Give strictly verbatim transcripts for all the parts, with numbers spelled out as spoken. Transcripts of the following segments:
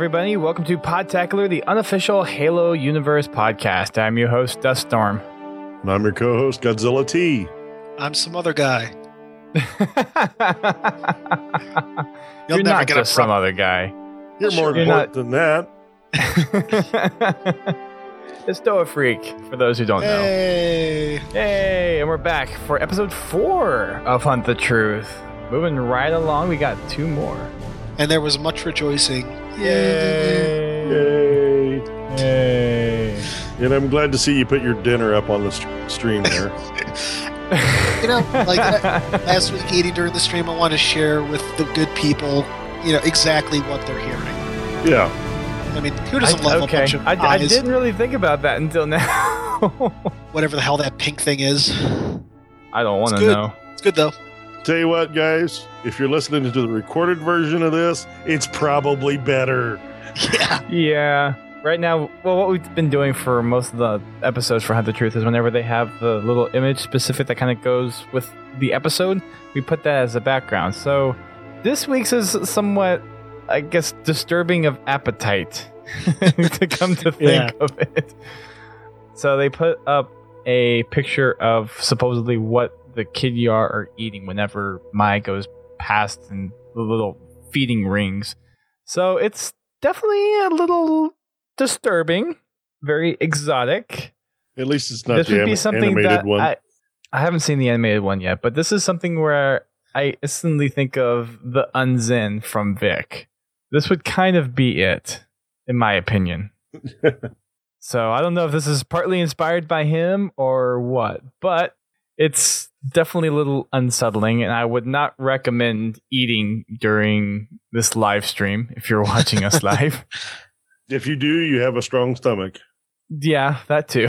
everybody. Welcome to Podtacular, the unofficial Halo Universe podcast. I'm your host, Duststorm. And I'm your co-host, Godzilla T. I'm some other guy. You'll You're never not get just a some pro- other guy. You're more You're important than that. The Stoa Freak, for those who don't Hey. know. Hey, and we're back for episode four of Hunt the Truth. Moving right along, we got two more. And there was much rejoicing. Yay! Yay. Yay! And I'm glad to see you put your dinner up on the st- stream there. You know, like uh, last week eating during the stream, I want to share with the good people, you know, exactly what they're hearing. Yeah. I mean, who doesn't I, love okay. a bunch of I, I eyes, didn't really think about that until now. whatever the hell that pink thing is. I don't want to It's good. know. It's good, though. Tell you what, guys, if you're listening to the recorded version of this, it's probably better. Yeah. Yeah. Right now, well, what we've been doing for most of the episodes for Hunt the Truth is whenever they have the little image specific that kind of goes with the episode, we put that as a background. So this week's is somewhat, I guess, disturbing of appetite to come to think Yeah. of it. So they put up a picture of supposedly what the Kidyar are eating whenever Mai goes past in the little feeding rings. So it's definitely a little disturbing, very exotic. At least it's not This the would be anim- something animated that one. I, I haven't seen the animated one yet, but this is something where I instantly think of the Unzen from Vic. This would kind of be it, in my opinion. So I don't know if this is partly inspired by him or what, but it's definitely a little unsettling, and I would not recommend eating during this live stream if you're watching us live. If you do, you have a strong stomach. Yeah, that too.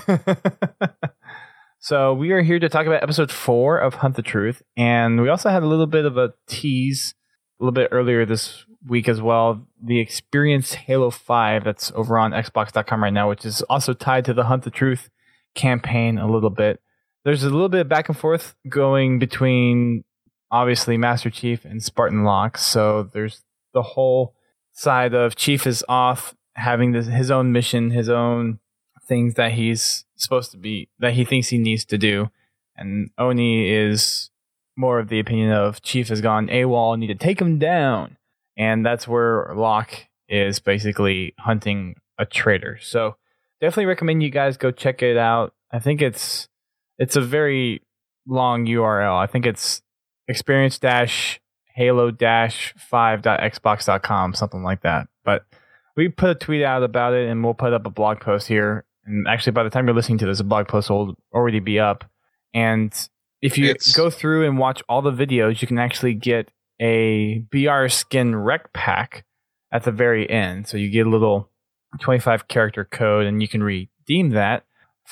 So we are here to talk about episode four of Hunt the Truth, and we also had a little bit of a tease a little bit earlier this week as well. The Experience Halo five that's over on Xbox dot com right now, which is also tied to the Hunt the Truth campaign a little bit. There's a little bit of back and forth going between, obviously, Master Chief and Spartan Locke. So there's the whole side of Chief is off having this, his own mission, his own things that he's supposed to be, that he thinks he needs to do. And Oni is more of the opinion of Chief has gone AWOL, need to take him down. And that's where Locke is basically hunting a traitor. So definitely recommend you guys go check it out. I think it's it's a very long U R L. I think it's experience dash halo dash five dot xbox dot com, something like that. But we put a tweet out about it, and we'll put up a blog post here. And actually, by the time you're listening to this, a blog post will already be up. And if you It's- go through and watch all the videos, you can actually get a B R skin rec pack at the very end. So you get a little twenty-five character code, and you can redeem that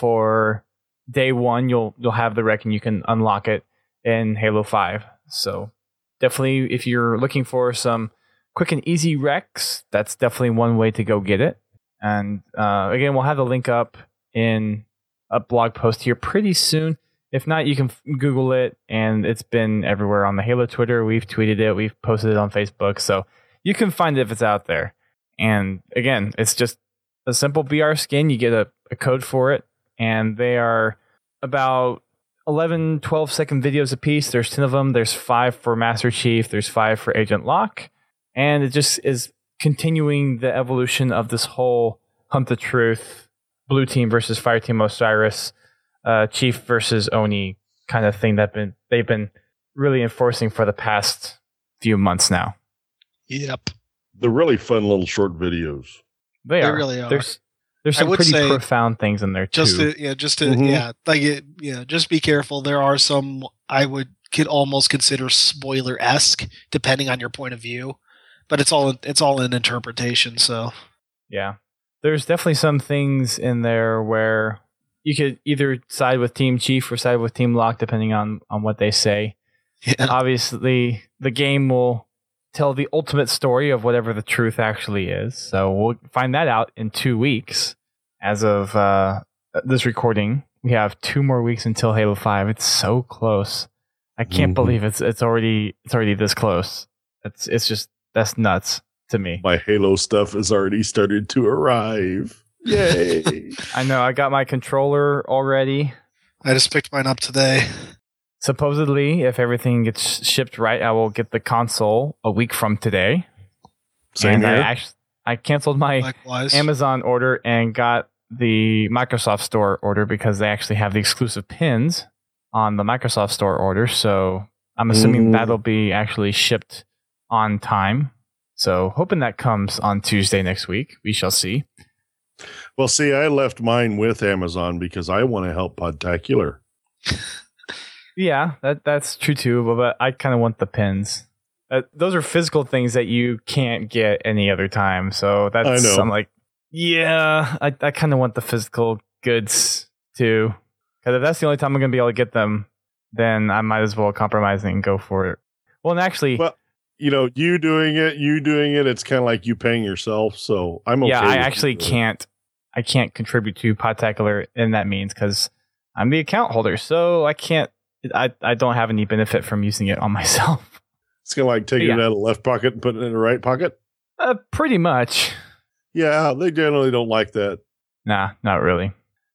for day one. You'll you'll have the rec, and you can unlock it in Halo five. So definitely, if you're looking for some quick and easy recs, that's definitely one way to go get it. And uh, again, we'll have the link up in a blog post here pretty soon. If not, you can f- Google it, and it's been everywhere on the Halo Twitter. We've tweeted it. We've posted it on Facebook. So you can find it if it's out there. And again, it's just a simple B R skin. You get a, a code for it, and they are about eleven, twelve second videos a piece. There's ten of them. There's five for Master Chief. There's five for Agent Locke. And it just is continuing the evolution of this whole Hunt the Truth, Blue Team versus Fire Team Osiris, uh, Chief versus Oni kind of thing that been they've been really enforcing for the past few months now. Yep. They're really fun little short videos. They, They are. really are. There's there's I some would pretty say profound things in there Just too. to, yeah, just to, Mhm. yeah, like, it, yeah, just be careful. There are some I would could almost consider spoiler-esque, depending on your point of view. But it's all it's all in interpretation. So Yeah. There's definitely some things in there where you could either side with Team Chief or side with Team Locke, depending on, on what they say. yeah, Obviously, the game will tell the ultimate story of whatever the truth actually is. So we'll find that out in two weeks. As of uh, this recording, we have two more weeks until Halo five. It's so close. I can't Mhm. believe it's it's already it's already this close. It's it's just that's nuts to me. My Halo stuff has already started to arrive. Yay! I know. I got my controller already. I just picked mine up today. Supposedly, if everything gets shipped right, I will get the console a week from today. Same and here. I actually I canceled my Likewise. Amazon order and got the Microsoft Store order because they actually have the exclusive pins on the Microsoft Store order. So I'm assuming Ooh. that'll be actually shipped on time. So hoping that comes on Tuesday next week. We shall see. Well, see, I left mine with Amazon because I want to help Podtacular. Yeah, that that's true too. But, but I kind of want the pins. Uh, those are physical things that you can't get any other time. So that's I know. I'm like, yeah, I, I kind of want the physical goods too. Because if that's the only time I'm going to be able to get them, then I might as well compromise and go for it. Well, and actually, Well, you know, you doing it, you doing it, it's kind of like you paying yourself. So I'm okay. yeah, I with actually it. can't. I can't contribute to Podtacular in that means because I'm the account holder, so I can't. I I don't have any benefit from using it on myself. It's kind of like taking Yeah. it out of the left pocket and putting it in the right pocket. Uh, pretty much. Yeah, they generally don't like that. Nah, not really.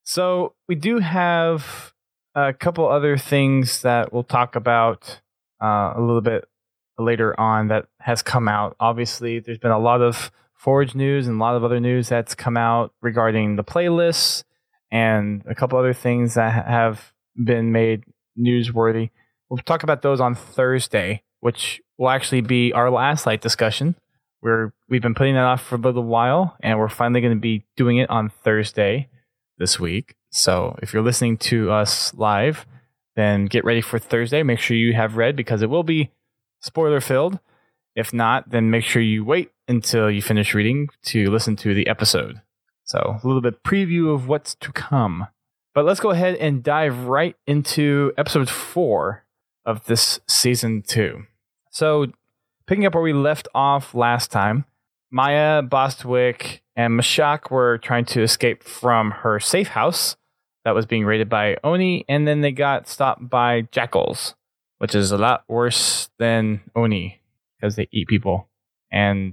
So we do have a couple other things that we'll talk about uh, a little bit later on that has come out. Obviously, there's been a lot of Forge news and a lot of other news that's come out regarding the playlists and a couple other things that ha- have been made newsworthy. We'll talk about those on Thursday, which will actually be our last light discussion. We're, we've been putting that off for a little while, and we're finally going to be doing it on Thursday this week. So if you're listening to us live, then get ready for Thursday. Make sure you have read because it will be spoiler filled. If not, then make sure you wait until you finish reading to listen to the episode. So a little bit preview of what's to come. But let's go ahead and dive right into episode four of this season two. So picking up where we left off last time, Maya, Bostwick, and Mashak were trying to escape from her safe house that was being raided by Oni, and then they got stopped by jackals, which is a lot worse than Oni because they eat people. And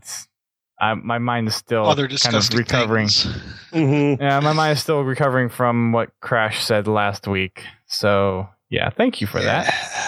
I, my mind is still Other kind of disgusting recovering. things. Mm-hmm. Yeah, my mind is still recovering from what Crash said last week. So, yeah, thank you for Yeah.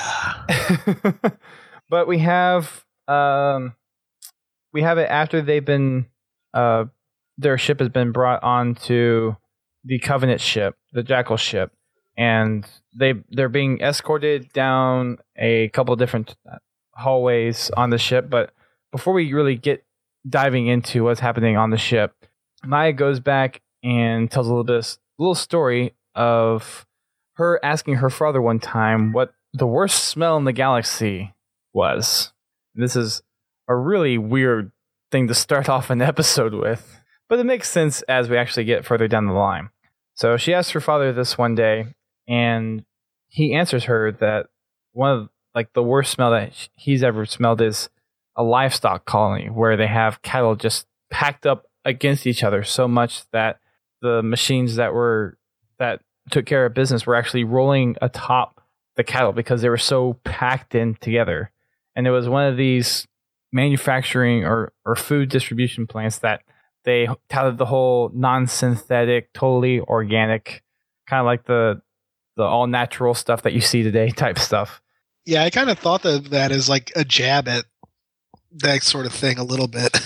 that. But we have um, we have it after they've been uh, their ship has been brought onto the Covenant ship, the Jackal ship, and they they're being escorted down a couple of different hallways on the ship. But before we really get diving into what's happening on the ship, Maya goes back and tells a little bit, a little story of her asking her father one time what the worst smell in the galaxy was. This is a really weird thing to start off an episode with, but it makes sense as we actually get further down the line. So she asks her father this one day, and he answers her that one of like the worst smell that he's ever smelled is a livestock colony where they have cattle just packed up against each other so much that the machines that were that took care of business were actually rolling atop the cattle because they were so packed in together. And it was one of these manufacturing or, or food distribution plants that they touted the whole non-synthetic, totally organic, kind of like the the all-natural stuff that you see today type stuff. Yeah, I kind of thought of that as like a jab at that sort of thing a little bit.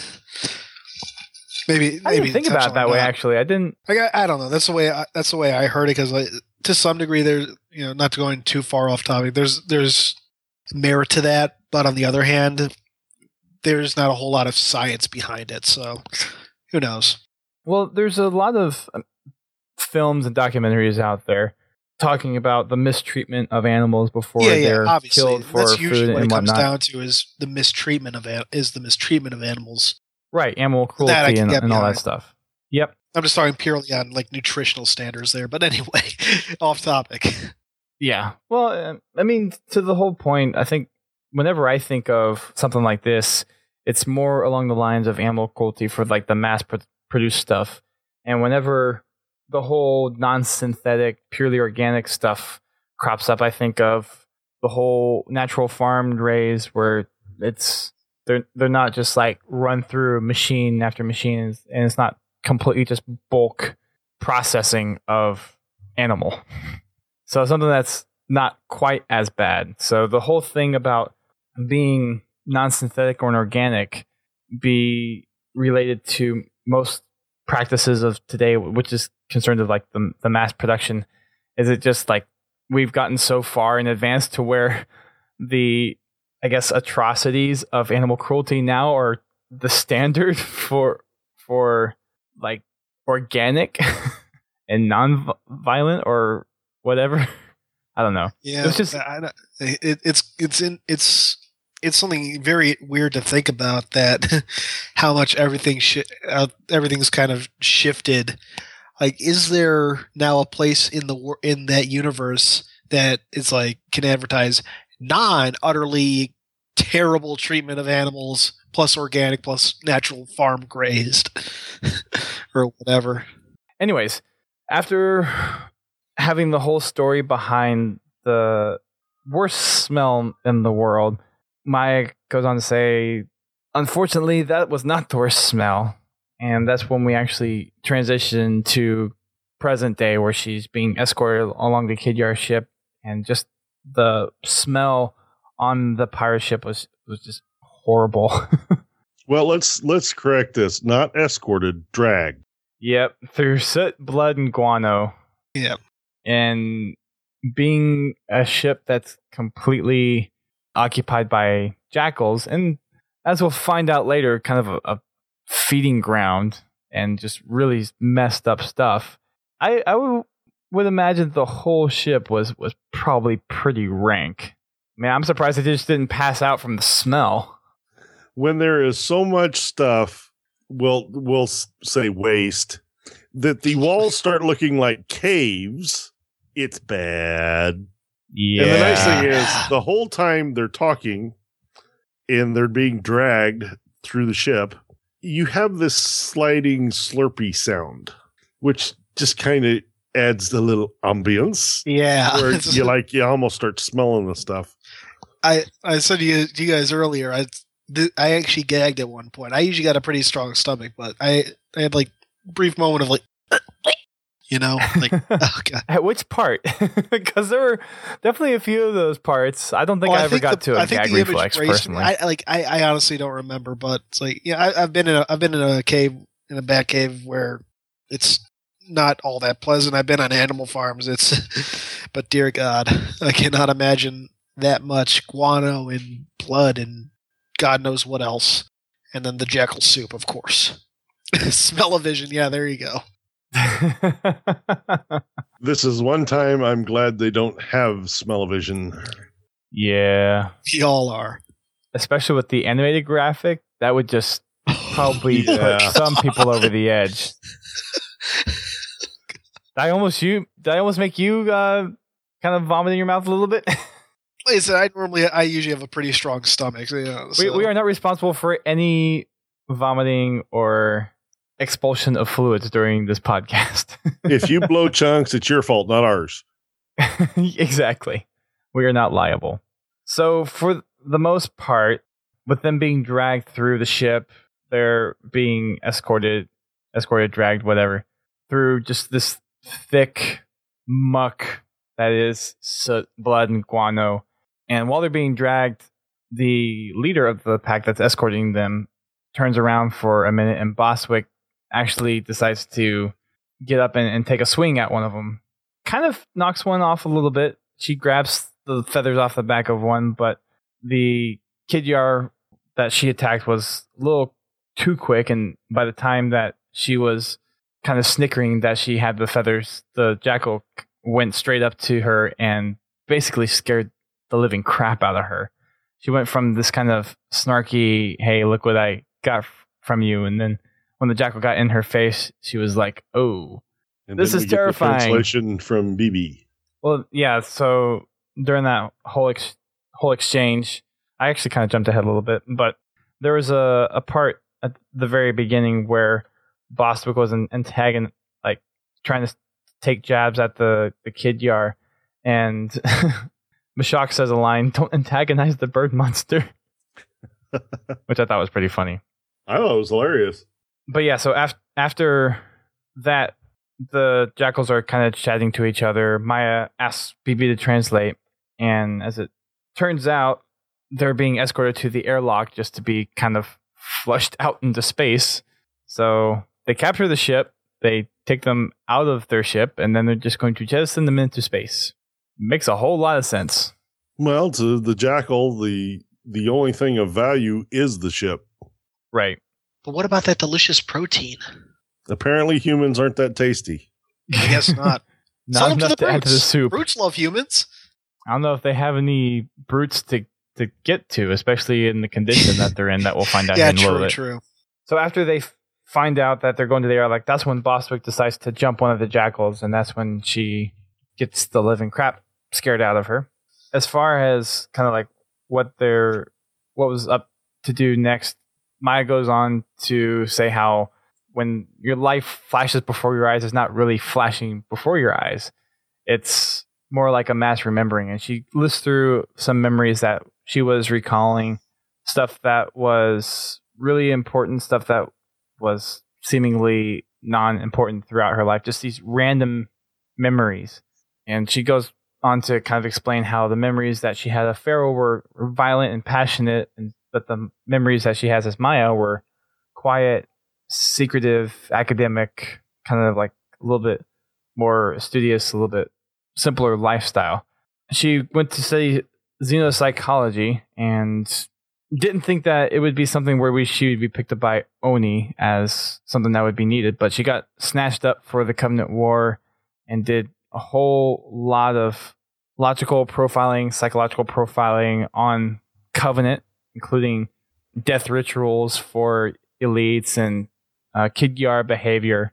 maybe I maybe didn't think about it that way, actually. I didn't. Like, I, I don't know. That's the way. I, that's the way I heard it. Because like, to some degree, there's you know, not going too far off topic. There's there's merit to that, but on the other hand, there's not a whole lot of science behind it. So who knows? Well, there's a lot of um, films and documentaries out there talking about the mistreatment of animals before yeah, yeah, they're obviously. killed for That's food usually what and it comes whatnot. down to is the mistreatment of an- is the mistreatment of animals. Right, animal That I cruelty can and, get and all that behind. stuff. Yep. I'm just talking purely on like nutritional standards there. But anyway, off topic. Yeah. Well, uh, I mean, to the whole point, I think whenever I think of something like this, it's more along the lines of animal cruelty for like the mass pro- produced stuff. And whenever the whole non-synthetic, purely organic stuff crops up, I think of the whole natural farmed raised where it's they're they're not just like run through machine after machine, and it's not completely just bulk processing of animal. So something that's not quite as bad. So the whole thing about being non-synthetic or organic be related to most practices of today, which is concerned with like the, the mass production. Is it just like we've gotten so far in advance to where the, I guess, atrocities of animal cruelty now are the standard for for like organic and non-violent or whatever? I don't know. Yeah, it's just I, it, it's it's in it's it's something very weird to think about, that how much everything sh- uh, everything's kind of shifted. Like, is there now a place in the wor- in that universe that is like can advertise non utterly terrible treatment of animals plus organic plus natural farm grazed or whatever? Anyways, after having the whole story behind the worst smell in the world, Maya goes on to say, unfortunately, that was not the worst smell. And that's when we actually transition to present day, where she's being escorted along the Kidyar ship, and just the smell on the pirate ship was, was just horrible. Well, let's let's correct this. Not escorted, dragged. Yep, through soot, blood, and guano. Yep. And being a ship that's completely occupied by jackals, and as we'll find out later, kind of a, a feeding ground and just really messed up stuff. I, I w- would imagine the whole ship was, was probably pretty rank. Man, I'm surprised it just didn't pass out from the smell. When there is so much stuff, we'll, we'll say waste, that the walls start looking like caves, it's bad. Yeah. And the nice thing is, the whole time they're talking and they're being dragged through the ship, you have this sliding slurpy sound, which just kind of adds a little ambience. Yeah. Where you like, you almost start smelling the stuff. I, I said to you, to you guys earlier, I th- I actually gagged at one point. I usually got a pretty strong stomach, but I, I had like a brief moment of like, you know, like, oh God. At which part? Because there were definitely a few of those parts. I don't think Oh, I, I ever think got the, to a I think gag the image reflex raced me. personally. I like. I, I honestly don't remember, but it's like, yeah, I, I've been in a I've been in a cave in a bat cave where it's not all that pleasant. I've been on animal farms. It's, but dear God, I cannot imagine that much guano and blood and God knows what else, and then the jackal soup, of course. Smell-o-vision, yeah, there you go. This is one time I'm glad they don't have smell-o-vision. Yeah. We all are. Especially with the animated graphic, that would just probably Yeah. put some people over the edge. Did I almost you? Did I almost make you uh, kind of vomit in your mouth a little bit? Like I said, I normally, I usually have a pretty strong stomach. You know, so. we, we are not responsible for any vomiting or expulsion of fluids during this podcast. If you blow chunks, it's your fault, not ours. Exactly. We are not liable. So for the most part, with them being dragged through the ship, they're being escorted, escorted, dragged, whatever, through just this thick muck that is soot, blood, and guano. And while they're being dragged, the leader of the pack that's escorting them turns around for a minute, and Bostwick actually decides to get up and, and take a swing at one of them. Kind of knocks one off a little bit. She grabs the feathers off the back of one, but the Kidyar that she attacked was a little too quick, and by the time that she was kind of snickering that she had the feathers, the jackal went straight up to her and basically scared the living crap out of her. She went from this kind of snarky, hey, look what I got f- from you, and then when the jackal got in her face, she was like, oh, And this then is we get the terrifying. translation from B B. Well, yeah, so during that whole ex- whole exchange, I actually kind of jumped ahead a little bit, but there was a, a part at the very beginning where Bostwick was an antagonist, like trying to take jabs at the, the Kidyar, and Mashak says a line, don't antagonize the bird monster. which I thought was pretty funny. I thought it was hilarious. But yeah, so af- after that, the jackals are kind of chatting to each other. Maya asks B B to translate, and as it turns out, they're being escorted to the airlock just to be kind of flushed out into space. So they capture the ship, they take them out of their ship, and then they're just going to jettison them into space. Makes a whole lot of sense. Well, to the jackal, the the only thing of value is the ship. Right. But what about that delicious protein? Apparently humans aren't that tasty. I guess not. Not Sell them enough to, the to add to the brutes. soup. Brutes love humans. I don't know if they have any brutes to, to get to, especially in the condition that they're in, that we'll find out Yeah, in a little true, bit. true. So after they f- find out that they're going to the airlock, that's when Bostwick decides to jump one of the jackals, and that's when she gets the living crap scared out of her. As far as kind of like what they're, what was up to do next, Maya goes on to say how when your life flashes before your eyes, it's not really flashing before your eyes. It's more like a mass remembering. And she lists through some memories that she was recalling, stuff that was really important, stuff that was seemingly non-important throughout her life, just these random memories. And she goes on to kind of explain how the memories that she had of Pharaoh were, were violent and passionate, and but the memories that she has as Maya were quiet, secretive, academic, kind of like a little bit more studious, a little bit simpler lifestyle. She went to study xenopsychology and didn't think that it would be something where we she would be picked up by Oni as something that would be needed, but she got snatched up for the Covenant War and did a whole lot of logical profiling, psychological profiling on Covenant, including death rituals for elites and uh, Kid-Yar behavior.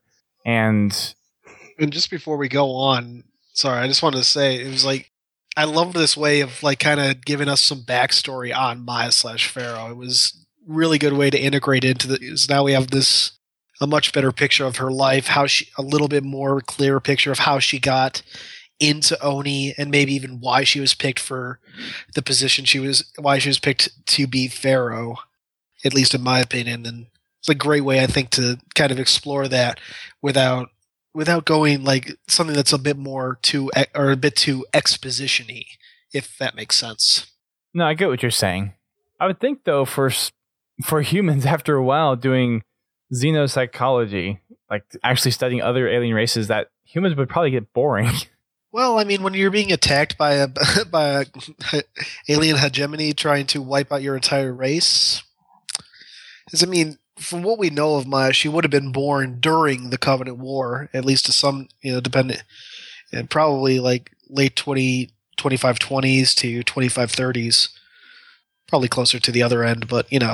And And just before we go on, sorry, I just wanted to say, it was like, I love this way of like kind of giving us some backstory on Maya slash Pharaoh. It was really good way to integrate into the, so now we have this, a much better picture of her life, how she, a little bit more clear picture of how she got into Oni, and maybe even why she was picked for the position she was, why she was picked to be Pharaoh, at least in my opinion. And it's a great way, I think, to kind of explore that without without going like something that's a bit more too, or a bit too exposition-y, if that makes sense. no, I get what you're saying. I would think though, for for humans, after a while doing xenopsychology, like actually studying other alien races, that humans would probably get boring. Well, I mean, when you're being attacked by a by a alien hegemony trying to wipe out your entire race, is I mean, from what we know of Maya, she would have been born during the Covenant War, at least to some, you know, dependent, and probably like late twenty, twenty-five twenties to twenty-five thirties, probably closer to the other end, but you know.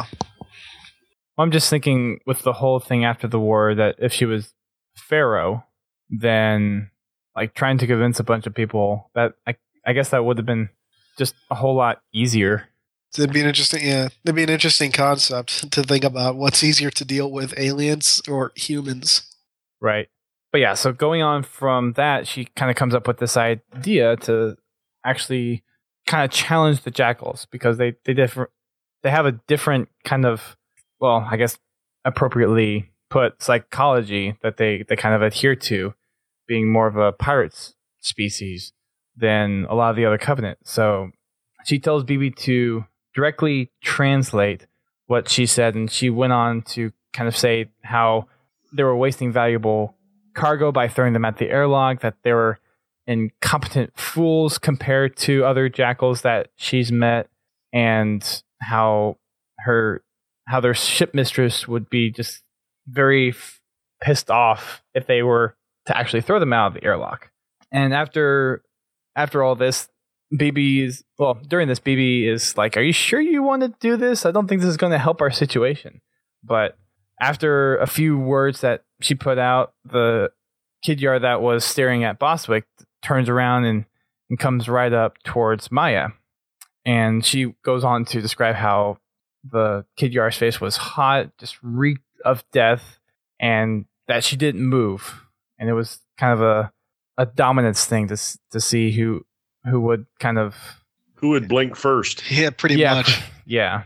I'm just thinking with the whole thing after the war that if she was Pharaoh, then like trying to convince a bunch of people, that I, I guess that would have been just a whole lot easier. It'd be an interesting, yeah, it'd be an interesting concept to think about. What's easier to deal with, aliens or humans? Right. But yeah, so going on from that, she kind of comes up with this idea to actually kind of challenge the jackals, because they they differ, they have a different kind of, well, I guess appropriately put, psychology that they, they kind of adhere to, being more of a pirates species than a lot of the other Covenant. So she tells B B to directly translate what she said, and she went on to kind of say how they were wasting valuable cargo by throwing them at the airlock, that they were incompetent fools compared to other jackals that she's met, and how her how their ship mistress would be just very f- pissed off if they were to actually throw them out of the airlock. And after after all this, B B is, well, during this, B B is like, are you sure you want to do this? I don't think this is going to help our situation. But after a few words that she put out, the Kid-Yar that was staring at Bostwick turns around and, and comes right up towards Maya. And she goes on to describe how the Kid-Yar's face was hot, just reeked of death, and that she didn't move. And it was kind of a, a dominance thing to to see who who would kind of... Who would blink first? Yeah, pretty yeah, much. Yeah.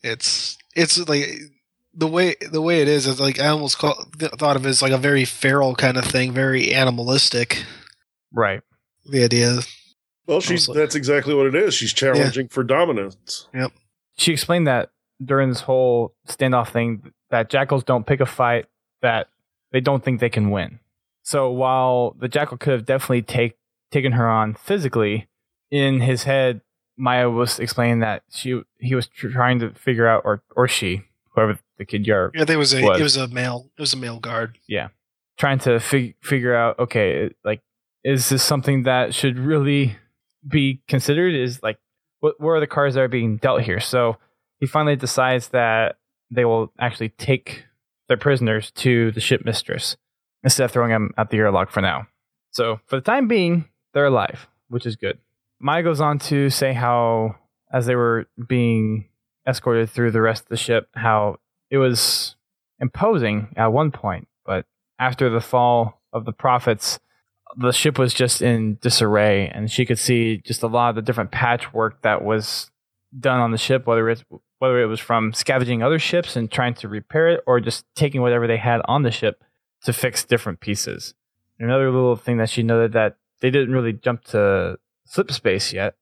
It's it's like the way the way it is. It's like I almost call, thought of it as like a very feral kind of thing, very animalistic. Right. The idea. Well, she's Mostly. that's exactly what it is. She's challenging for dominance. Yep. She explained that during this whole standoff thing that jackals don't pick a fight that they don't think they can win. So while the jackal could have definitely take, taken her on physically, in his head, Maya was explaining that she he was tr- trying to figure out, or or she, whoever the kid Yar Yeah, there was a was. it was a male it was a male guard. Yeah, trying to fig- figure out, okay, like, is this something that should really be considered? Is like, what where are the cards that are being dealt here? So he finally decides that they will actually take their prisoners to the ship mistress instead of throwing them at the airlock for now. So for the time being, they're alive, which is good. Maya goes on to say how, as they were being escorted through the rest of the ship, how it was imposing at one point, but after the fall of the prophets, the ship was just in disarray, and she could see just a lot of the different patchwork that was done on the ship, whether it's whether it was from scavenging other ships and trying to repair it, or just taking whatever they had on the ship to fix different pieces. Another little thing that she noted, that they didn't really jump to slip space yet,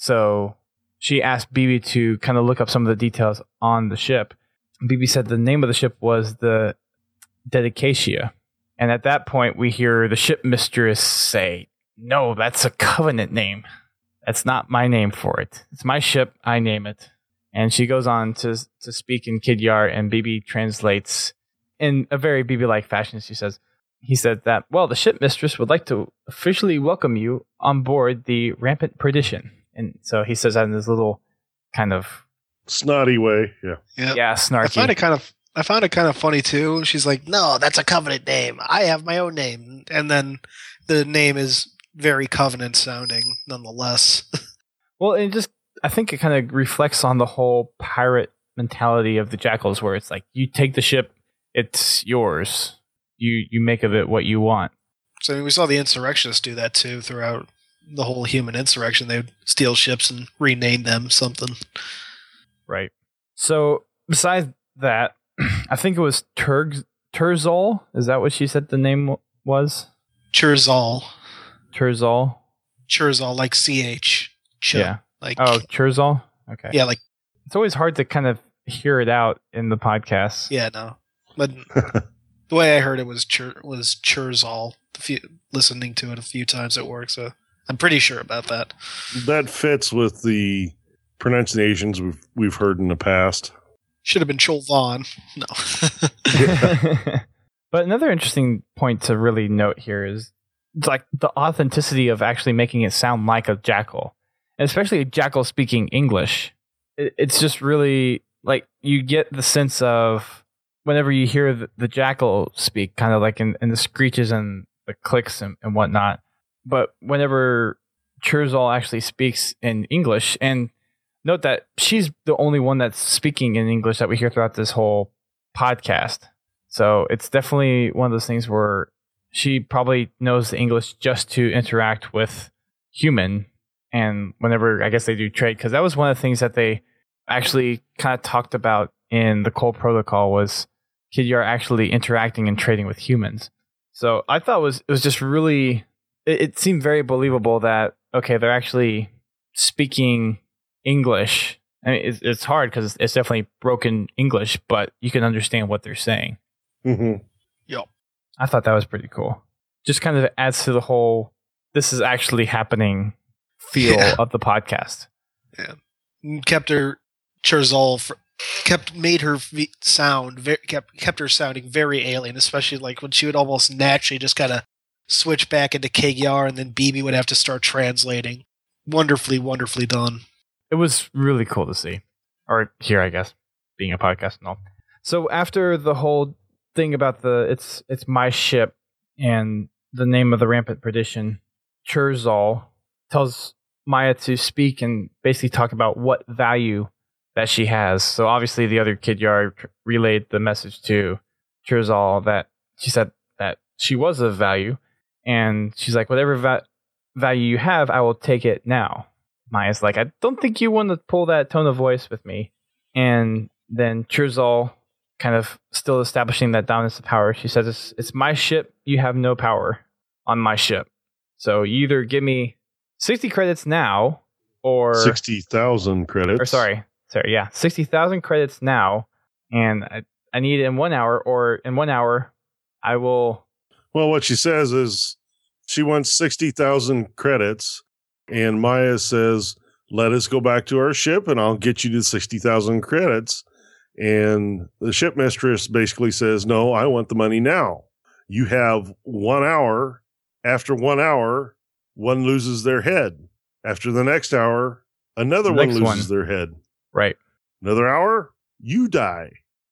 so she asked B B to kind of look up some of the details on the ship. B B said the name of the ship was the Dedicatia. And at that point, we hear the ship mistress say, "No, that's a Covenant name. That's not my name for it. It's my ship. I name it." And she goes on to to speak in Kidyar, and B B translates in a very B B-like fashion. She says, he said that, "Well, the ship mistress would like to officially welcome you on board the Rampant Perdition." And so he says that in this little kind of Snotty way. Yeah. Yeah. yeah I snarky. find it kind of I found it kind of funny too. She's like, "No, that's a Covenant name. I have my own name," and then the name is very Covenant sounding, nonetheless. Well, it just, I think it kind of reflects on the whole pirate mentality of the Jackals, where it's like, you take the ship, it's yours. You you make of it what you want. So I mean, we saw the insurrectionists do that too throughout the whole human insurrection. They would steal ships and rename them something. Right. So besides that, I think it was Turg Turzol. Is that what she said the name w- was? Churzal. Turzol. Churzal, like C H. Ch- Yeah. Like, Oh, Turzol. Okay. yeah, like, It's always hard to kind of hear it out in the podcast. yeah, no. But the way I heard it was Chur- was Churzal. A few, listening to it a few times at work, so I'm pretty sure about that. That fits with the pronunciations we've we've heard in the past. Should have been Cholvan. No. But another interesting point to really note here is it's like the authenticity of actually making it sound like a jackal, and especially a jackal speaking English. It, it's just really like you get the sense of whenever you hear the, the jackal speak, kind of like in, in the screeches and the clicks and, and whatnot. But whenever Churzal actually speaks in English, and note that she's the only one that's speaking in English that we hear throughout this whole podcast. So it's definitely one of those things where she probably knows the English just to interact with human. And whenever, I guess, they do trade, because that was one of the things that they actually kind of talked about in the Cole Protocol, was Kidyar actually interacting and trading with humans. So I thought it was, it was just really, it, it seemed very believable that, okay, they're actually speaking English. I mean, it's, it's hard because it's, it's definitely broken English, but you can understand what they're saying. Mm-hmm. Yep. I thought that was pretty cool. Just kind of adds to the whole, this is actually happening feel Yeah. of the podcast. Kept her Churzal fr- kept made her v- sound very, kept kept her sounding very alien, especially like when she would almost naturally just kind of switch back into Kigyar, and then B B would have to start translating. Wonderfully, wonderfully done. It was really cool to see. Or hear, I guess, being a podcast and all. So after the whole thing about the, it's it's my ship and the name of the Rampant Perdition, Churzal tells Maya to speak and basically talk about what value that she has. So obviously the other Kidyar relayed the message to Churzal that she said that she was of value, and she's like, whatever va- value you have, I will take it now. Maya's like, I don't think you want to pull that tone of voice with me. And then Chirzal, kind of still establishing that dominance of power, she says, it's, it's my ship, you have no power on my ship. So you either give me sixty credits now, or... sixty thousand credits. Or sorry, sorry, yeah, sixty thousand credits now, and I, I need it in one hour, or in one hour, I will... Well, what she says is she wants sixty thousand credits, and Maya says, let us go back to our ship, and I'll get you to sixty thousand credits. And the ship mistress basically says, no, I want the money now. You have one hour. After one hour, one loses their head. After the next hour, another The one next loses one. their head. Right. Another hour, you die.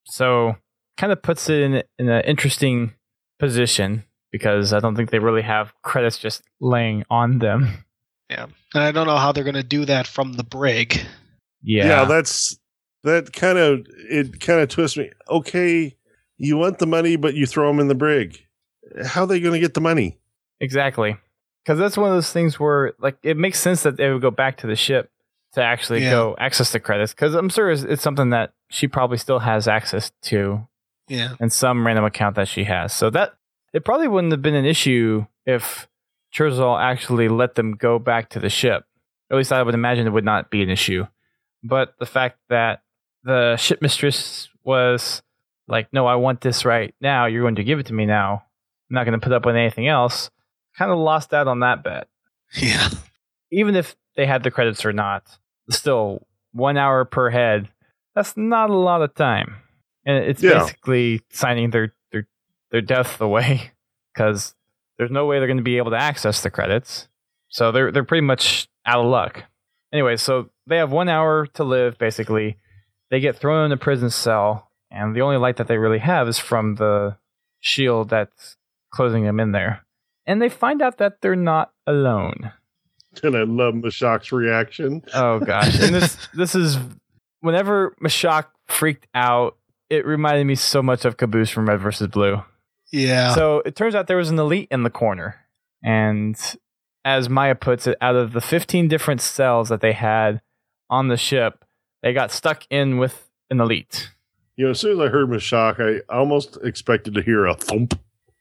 So kind of puts it in, in an interesting position, because I don't think they really have credits just laying on them. Yeah. And I don't know how they're going to do that from the brig. Yeah. Yeah, that's that kind of it kind of twists me. Okay, you want the money, but you throw them in the brig. How are they going to get the money? Exactly. Because that's one of those things where, like, it makes sense that they would go back to the ship to actually Yeah. go access the credits. Because I'm sure it's, it's something that she probably still has access to Yeah. in some random account that she has. So that it probably wouldn't have been an issue if Chirzal actually let them go back to the ship. At least I would imagine it would not be an issue. But the fact that the ship mistress was like, no, I want this right now. You're going to give it to me now. I'm not going to put up with anything else. Kind of lost out on that bet. Yeah. Even if they had the credits or not, still one hour per head, that's not a lot of time. And it's Yeah. basically signing their, their, their death away, because there's no way they're going to be able to access the credits. So they're they're pretty much out of luck. Anyway, so they have one hour to live, basically. They get thrown in a prison cell, and the only light that they really have is from the shield that's closing them in there. And they find out that they're not alone. And I love Mashak's reaction. Oh gosh. And this this is whenever Mashak freaked out, it reminded me so much of Caboose from Red versus. Blue. Yeah. So it turns out there was an elite in the corner. And as Maya puts it, out of the fifteen different cells that they had on the ship, they got stuck in with an elite. You know, as soon as I heard Mashak, I almost expected to hear a thump.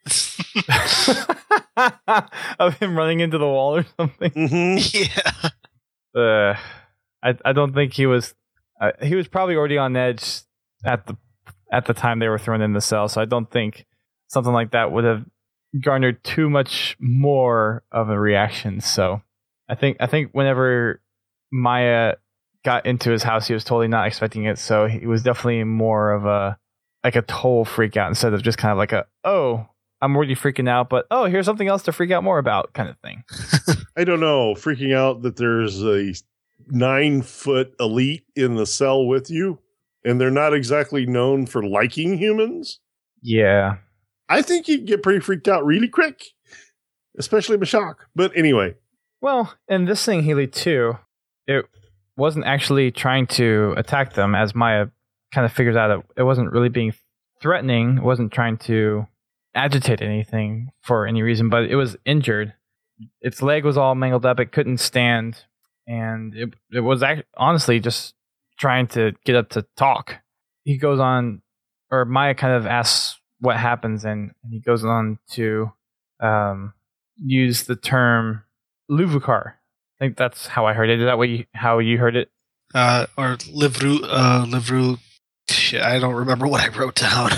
Of him running into the wall or something. Mm-hmm. Yeah. Uh, I I don't think he was. Uh, he was probably already on edge at the at the time they were thrown in the cell. So I don't think something like that would have garnered too much more of a reaction. So I think I think whenever Maya got into his house, he was totally not expecting it. So he was definitely more of a like a total freak out instead of just kind of like a oh. I'm already freaking out, but oh, here's something else to freak out more about, kind of thing. I don't know, freaking out that there's a nine foot elite in the cell with you, and they're not exactly known for liking humans. Yeah. I think you'd get pretty freaked out really quick, especially Mashak. But anyway. Well, in this thing, Healy too, it wasn't actually trying to attack them, as Maya kind of figures out. It, it wasn't really being threatening. It wasn't trying to agitate anything for any reason, but it was injured. Its leg was all mangled up. It couldn't stand, and it it was act- honestly just trying to get up to talk. He goes on, or Maya kind of asks what happens, and he goes on to um, use the term Luvukar. I think that's how I heard it. Is that what you, how you heard it? Uh, or Livru, uh, Livru. Shit, I don't remember what I wrote down.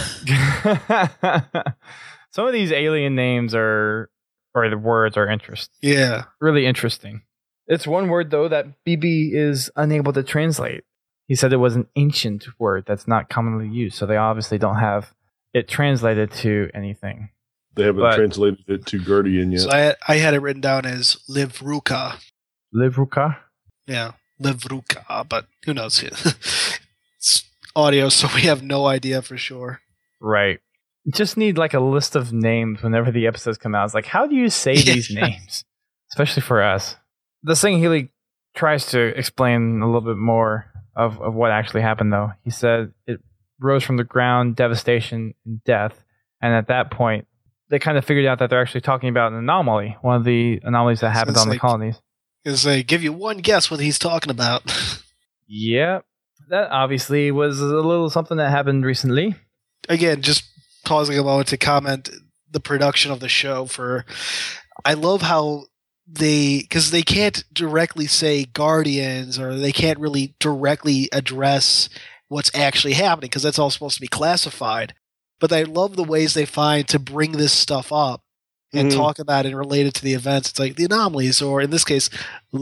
Some of these alien names are, or the words are interest, Yeah. really interesting. It's one word though that B B is unable to translate. He said it was an ancient word that's not commonly used, so they obviously don't have it translated to anything. They haven't But- translated it to Guardian yet. So I had, I had it written down as Livruka. Livruka? Yeah. Livruka, but who knows? It's audio, so we have no idea for sure. Right. Just need like a list of names whenever the episodes come out. It's like, how do you say Yeah. these names? Especially for us. The thing Healy tries to explain a little bit more of, of what actually happened, though. He said it rose from the ground, devastation, and death. And at that point, they kind of figured out that they're actually talking about an anomaly, one of the anomalies that So happened it's on the like- colonies. Because they give you one guess what he's talking about. Yeah. that obviously was a little something that happened recently. Again, just pausing a moment to comment the production of the show for. I love how they, because they can't directly say Guardians, or they can't really directly address what's actually happening because that's all supposed to be classified. But I love the ways they find to bring this stuff up and Mhm. talk about it and relate it to the events. It's like the anomalies, or in this case,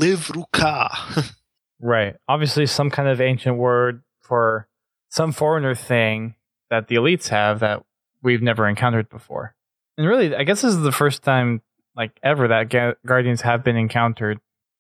Livruka. Right. Obviously, some kind of ancient word for some foreigner thing that the elites have that we've never encountered before. And really, I guess this is the first time, like ever, that Ga- Guardians have been encountered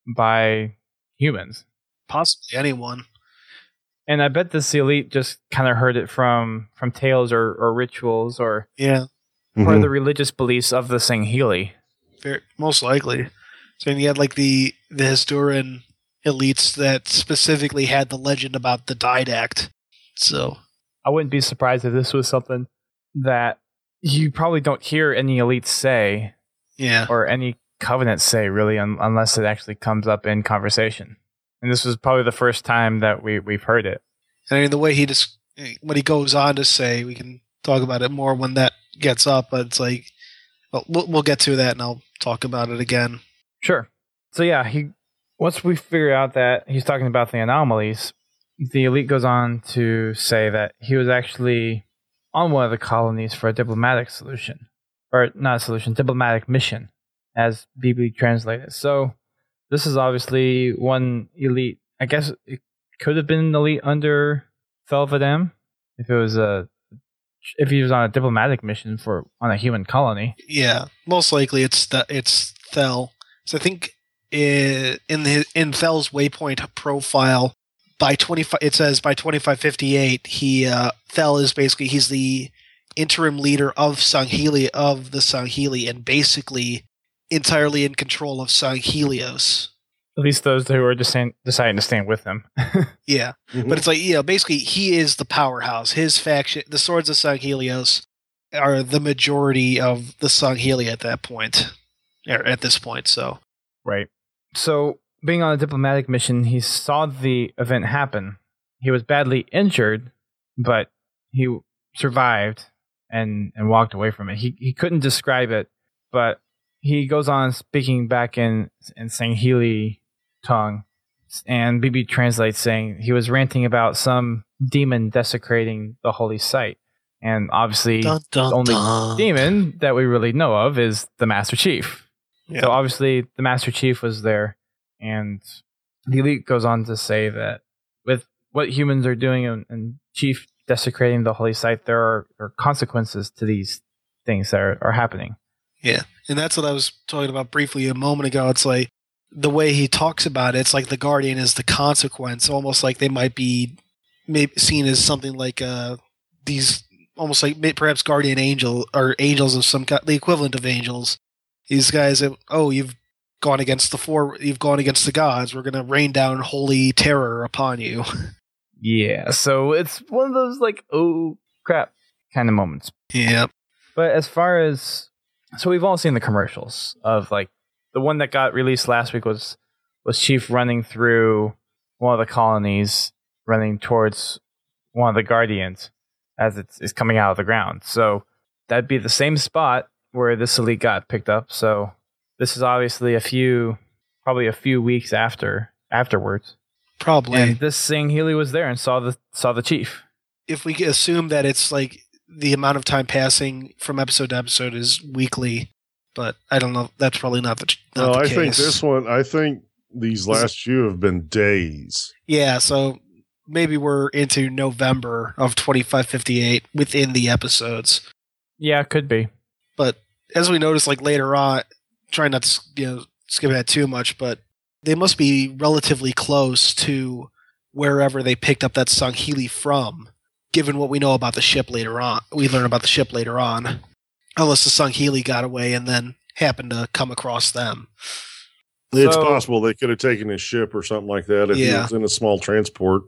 by humans. Possibly anyone. And I bet this elite just kind of heard it from from tales or, or rituals or, Yeah, or Mhm. the religious beliefs of the Sangheili. very, most likely. So you had like the the Historian elites that specifically had the legend about the Didact. So I wouldn't be surprised if this was something that you probably don't hear any elites say yeah, or any covenant say, really, un- unless it actually comes up in conversation. And this was probably the first time that we, we've heard it. and I mean the way he just what he goes on to say, we can talk about it more when that gets up. But it's like, well, we'll, we'll get to that, and I'll talk about it again. Sure. So yeah, he once we figure out that he's talking about the anomalies, the elite goes on to say that he was actually on one of the colonies for a diplomatic solution. Or not a solution, diplomatic mission, as B B translated. So this is obviously one elite. I guess it could have been an elite under Thelvadam if it was a if he was on a diplomatic mission for on a human colony. Yeah, most likely it's the it's Thel. So I think i- in the in Thel's waypoint profile by twenty five, it says by twenty five fifty eight he uh, Thel is basically he's the interim leader of Sangheili of the Sangheili and basically entirely in control of Sanghelios. At least those who are just saying, deciding to stand with him. Yeah, Mhm. but it's like, you know, basically he is the powerhouse. His faction, the Swords of Sanghelios, are the majority of the Sangheli at that point, or at this point. So Right. So, being on a diplomatic mission, he saw the event happen. He was badly injured, but he survived and, and walked away from it. He he couldn't describe it, but he goes on speaking back in in Sangheili tongue, and B B translates saying he was ranting about some demon desecrating the holy site. And obviously, dun, dun, the only dun. demon that we really know of is the Master Chief. Yeah. So obviously the Master Chief was there, and the elite goes on to say that with what humans are doing and, and Chief desecrating the holy site, there are, are consequences to these things that are, are happening. Yeah, and that's what I was talking about briefly a moment ago. It's like the way he talks about it, it's like the Guardian is the consequence, almost like they might be maybe seen as something like uh, these, almost like may- perhaps Guardian Angel or angels of some kind, the equivalent of angels. These guys, that, oh, you've gone against the four, you've gone against the gods. We're going to rain down holy terror upon you. Yeah, so it's one of those like, oh crap kind of moments. Yeah, But as far as, so we've all seen the commercials of like, the one that got released last week was was Chief running through one of the colonies, running towards one of the Guardians as it's, it's coming out of the ground. So that'd be the same spot where this elite got picked up. So this is obviously a few, probably a few weeks after afterwards. probably. And this Sangheili was there and saw the saw the Chief. If we assume that it's like the amount of time passing from episode to episode is weekly, but I don't know. That's probably not the, not No, the I case. think this one. I think these last few have been days. Yeah, so maybe we're into November of twenty-five fifty-eight within the episodes. Yeah, could be. But as we notice, like later on, trying not to you know skip ahead too much, but they must be relatively close to wherever they picked up that Sangheili from, given what we know about the ship later on. We learn about the ship later on, unless the Sangheili got away and then happened to come across them. It's So- possible they could have taken his ship or something like that if he Yeah. was in a small transport.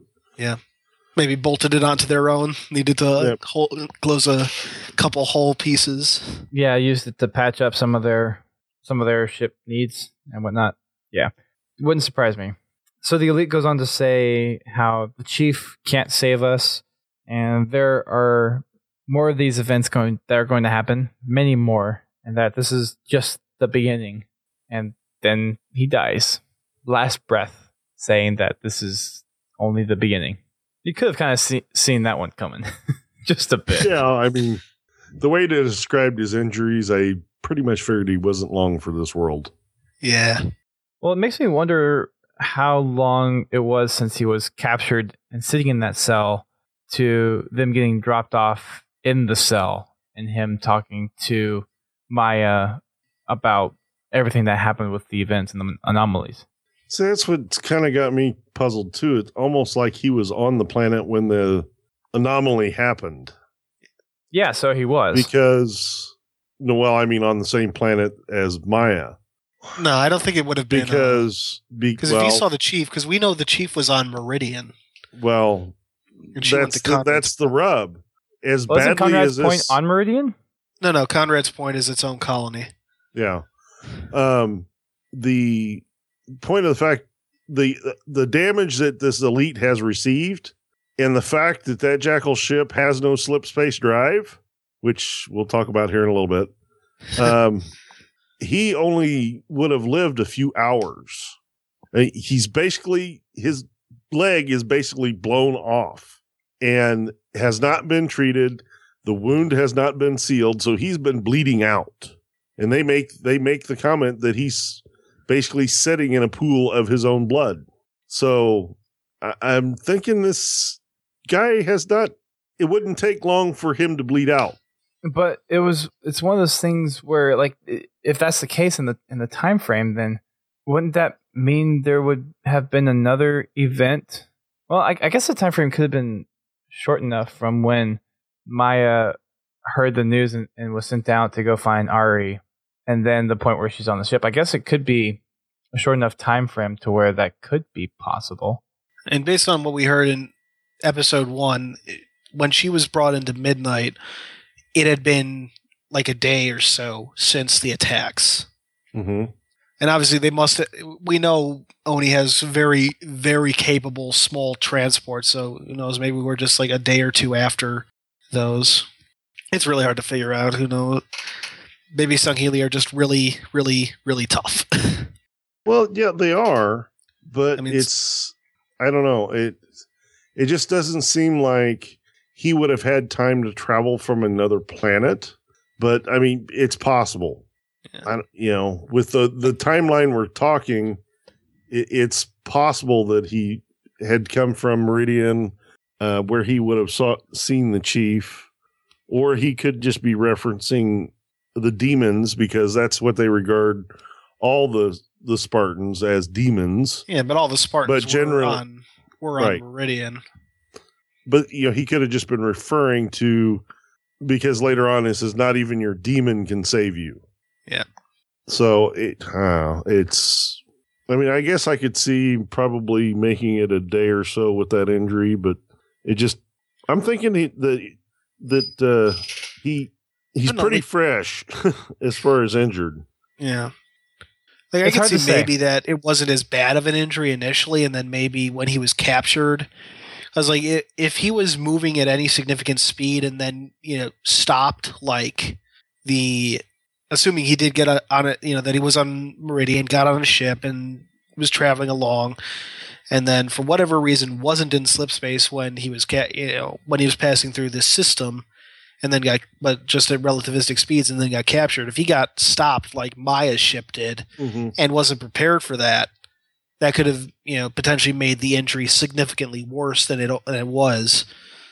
Maybe bolted it onto their own. Needed to Yep. hole, close a couple hole pieces. Yeah, used it to patch up some of their some of their ship needs and whatnot. Yeah, it wouldn't surprise me. So the elite goes on to say how the chief can't save us, and there are more of these events going that are going to happen, many more, and that this is just the beginning. And then he dies, last breath, saying that this is only the beginning. You could have kind of see, seen that one coming, just a bit. Yeah, I mean, the way they described his injuries, I pretty much figured he wasn't long for this world. Yeah. Well, it makes me wonder how long it was since he was captured and sitting in that cell to them getting dropped off in the cell and him talking to Maya about everything that happened with the events and the anomalies. So that's what kind of got me puzzled too. It's almost like he was on the planet when the anomaly happened. Yeah, so he was. Because, no, well, I mean on the same planet as Maya. No, I don't think it would have been. Because Because be, well, if you saw the chief, because we know the chief was on Meridian. Well, And she went that's to the, Conrad's that's the rub. As Wasn't badly Conrad's as Point this, on Meridian? No, no, Conrad's Point is its own colony. yeah. Um, the point of the fact, the the damage that this elite has received, and the fact that that Jackal ship has no slip space drive, which we'll talk about here in a little bit. Um, he only would have lived a few hours. Uh, He's basically, his leg is basically blown off and has not been treated. The wound has not been sealed, so he's been bleeding out. And they make they make the comment that he's basically sitting in a pool of his own blood. So I, I'm thinking this guy has not. It wouldn't take long for him to bleed out. But it was it's one of those things where, like, if that's the case in the in the time frame, then wouldn't that mean there would have been another event? Well, I, I guess the time frame could have been short enough from when Maya heard the news and, and was sent down to go find Ari, and then the point where she's on the ship. I guess it could be a short enough time frame to where that could be possible. And based on what we heard in episode one, when she was brought into Midnight, it had been like a day or so since the attacks. Mm-hmm. And obviously they must, we know Oni has very, very capable small transport. So who knows, maybe we're just like a day or two after those. It's really hard to figure out. Who knows? Maybe Sangheili are just really, really, really tough. Well, yeah, they are, but I mean, it's, I don't know. It, it just doesn't seem like he would have had time to travel from another planet. But I mean, it's possible. Yeah. I, you know, with the, the timeline we're talking, it, it's possible that he had come from Meridian, uh, where he would have saw, seen the chief, or he could just be referencing the demons because that's what they regard all the the Spartans as demons. Yeah, but all the Spartans But generally- were on, were on right. Meridian. But you know, he could have just been referring to, because later on it says not even your demon can save you. Yeah. So it uh, it's. I mean, I guess I could see probably making it a day or so with that injury, but it just. I'm thinking he, that that uh, he he's I don't know, pretty we- fresh as far as injured. Yeah. Like It's I hard could to see say. maybe that it wasn't as bad of an injury initially, and then maybe when he was captured, I was like, i- if he was moving at any significant speed and then you know stopped, like the, assuming he did get a, on it, you know that he was on Meridian, got on a ship and was traveling along, and then for whatever reason wasn't in slip space when he was ca- you know when he was passing through this system. And then got, but just at relativistic speeds, and then got captured. If he got stopped like Maya's ship did, Mm-hmm. and wasn't prepared for that, that could have, you know, potentially made the injury significantly worse than it than it was.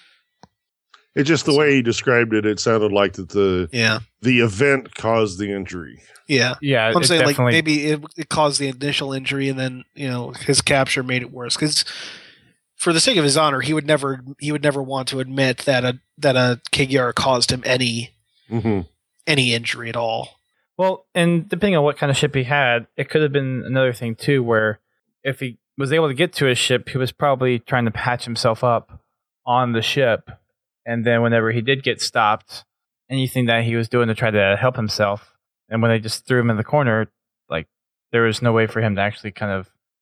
It's just the way he described it. It sounded like that the Yeah, the event caused the injury. yeah. Yeah, I'm it saying like definitely- maybe it, it caused the initial injury, and then you know his capture made it worse. Because for the sake of his honor, he would never he would never want to admit that a that a Kigyara caused him any Mm-hmm. any injury at all. Well, and depending on what kind of ship he had, it could have been another thing too, where if he was able to get to his ship, he was probably trying to patch himself up on the ship. And then whenever he did get stopped, anything that he was doing to try to help himself, and when they just threw him in the corner, like there was no way for him to actually kind of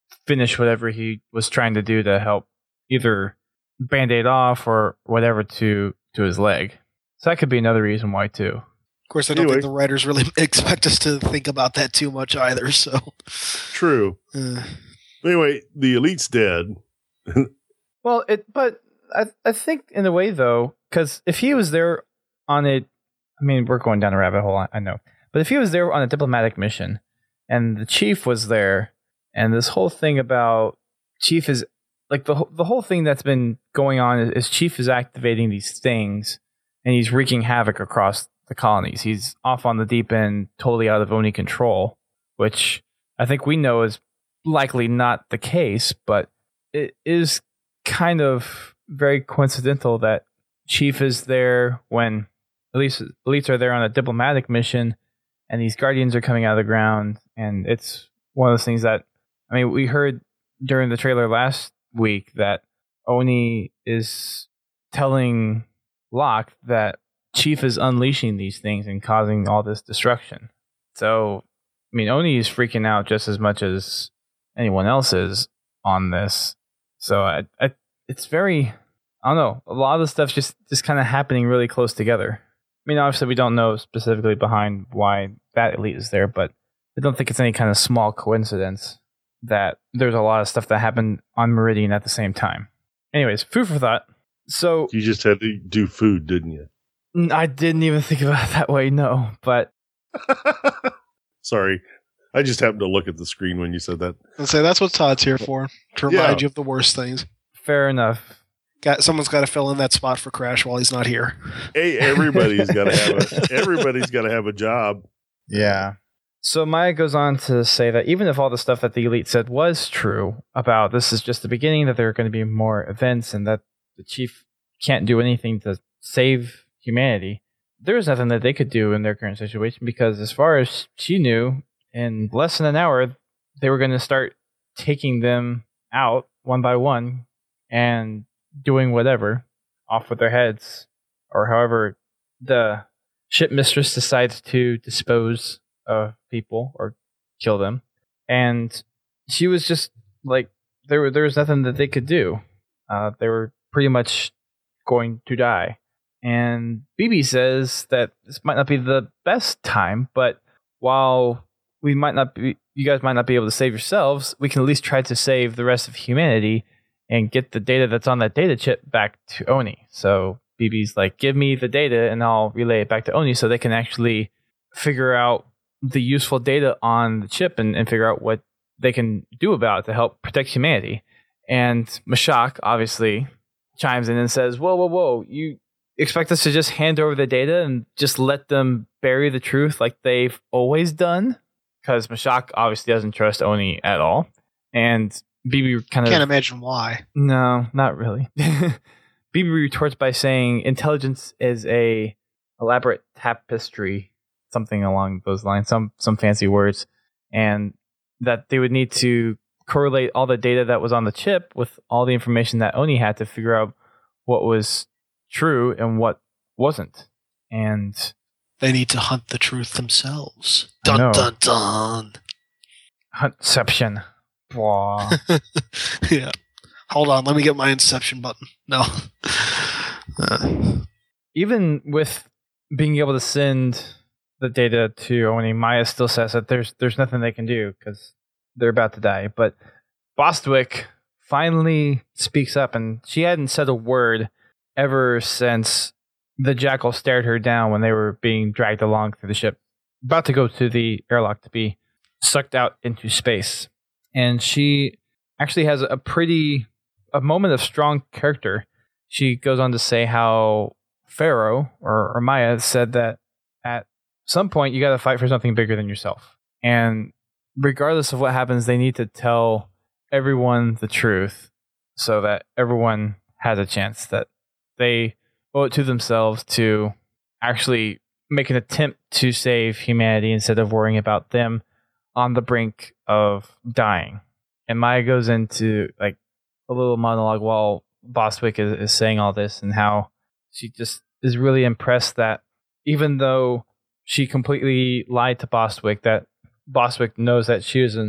finish whatever he was trying to do to help either band-aid off or whatever to to his leg. So that could be another reason why too. Of course, I don't Anyway. think the writers really expect us to think about that too much either. So, True. uh, Anyway, the elite's dead. Well, it but I I think in a way though, because if he was there on a, I mean we're going down a rabbit hole, I, I know, but if he was there on a diplomatic mission, and the chief was there, and this whole thing about chief is like the whole- the whole thing that's been going on is, is chief is activating these things, and he's wreaking havoc across the colonies. He's off on the deep end, totally out of Oni control, which I think we know is likely not the case, but it is kind of very coincidental that Chief is there when at least elites are there on a diplomatic mission, and these guardians are coming out of the ground, and it's one of those things that, I mean, we heard during the trailer last week that Oni is telling Locke that Chief is unleashing these things and causing all this destruction. So, I mean, Oni is freaking out just as much as anyone else is on this. So I, I, it's very, I don't know, a lot of the stuff's just, just kind of happening really close together. I mean, obviously we don't know specifically behind why that elite is there, but I don't think it's any kind of small coincidence that there's a lot of stuff that happened on Meridian at the same time. Anyways, food for thought. So You just had to do food, didn't you? I didn't even think about it that way, no, but Sorry. I just happened to look at the screen when you said that. let's say that's what Todd's here for, to remind Yeah. you of the worst things. fair enough. Got someone's got to fill in that spot for Crash while he's not here. Hey, everybody's got to have a everybody's got to have a job. Yeah. So Maya goes on to say that even if all the stuff that the elite said was true about this is just the beginning, that there are going to be more events and that the chief can't do anything to save humanity, there was nothing that they could do in their current situation, because as far as she knew, in less than an hour, they were going to start taking them out one by one and doing whatever off with their heads, or however the ship mistress decides to dispose of people or kill them. And she was just like, there were there was nothing that they could do. Uh, they were pretty much going to die. And B B says that this might not be the best time, but while we might not be, you guys might not be able to save yourselves, we can at least try to save the rest of humanity and get the data that's on that data chip back to Oni. So B B's like, give me the data and I'll relay it back to Oni so they can actually figure out the useful data on the chip and, and figure out what they can do about it to help protect humanity. And Mashak obviously chimes in and says, whoa, whoa, whoa, you expect us to just hand over the data and just let them bury the truth like they've always done? Because Mashak obviously doesn't trust Oni at all. And B B kind of... Can't imagine why. No, not really. B B retorts by saying intelligence is a elaborate tapestry, something along those lines, some some fancy words, and that they would need to correlate all the data that was on the chip with all the information that Oni had to figure out what was true and what wasn't. And They need to hunt the truth themselves. I know. Dun dun Huntception. Blah. dun. Yeah. Hold on, let me get my Inception button. No. Uh, Even with being able to send the data to Oni, Maya still says that there's there's nothing they can do because they're about to die. But Bostwick finally speaks up, and she hadn't said a word ever since the Jackal stared her down when they were being dragged along through the ship, about to go to the airlock to be sucked out into space. And she actually has a pretty a moment of strong character. She goes on to say how Pharaoh or, or Maya said that at some point you got to fight for something bigger than yourself, and regardless of what happens, they need to tell everyone the truth so that everyone has a chance, that they owe it to themselves to actually make an attempt to save humanity instead of worrying about them on the brink of dying. And Maya goes into like a little monologue while Bostwick is, is saying all this, and how she just is really impressed that even though she completely lied to Bostwick, that Bostwick knows that she is an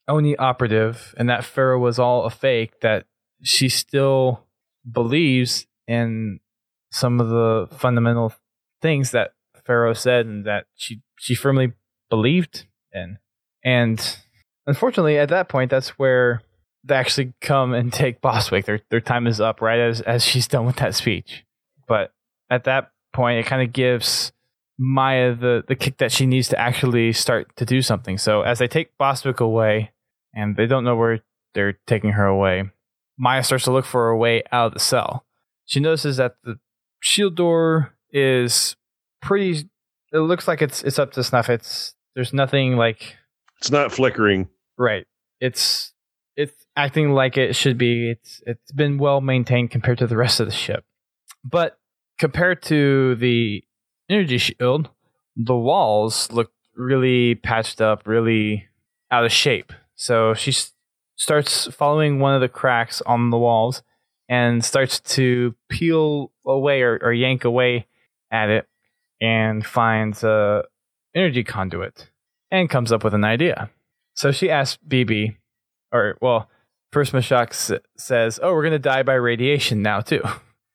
Oni operative and that Pharaoh was all a fake, that she still believes in some of the fundamental things that Pharaoh said and that she, she firmly believed in. And unfortunately, at that point, that's where they actually come and take Bostwick. Their their time is up right as, as she's done with that speech. But at that point, it kind of gives Maya the, the kick that she needs to actually start to do something. So as they take Bostwick away, and they don't know where they're taking her away, Maya starts to look for a way out of the cell. She notices that the shield door is pretty... It looks like it's it's up to snuff. It's There's nothing like... It's not flickering. Right. It's it's acting like it should be. It's It's been well maintained compared to the rest of the ship. But compared to the energy shield, the walls look really patched up, really out of shape. So she s- starts following one of the cracks on the walls and starts to peel away or, or yank away at it and finds a energy conduit and comes up with an idea. So she asks B B, or well, first Mashak s- says, "Oh, we're going to die by radiation now too."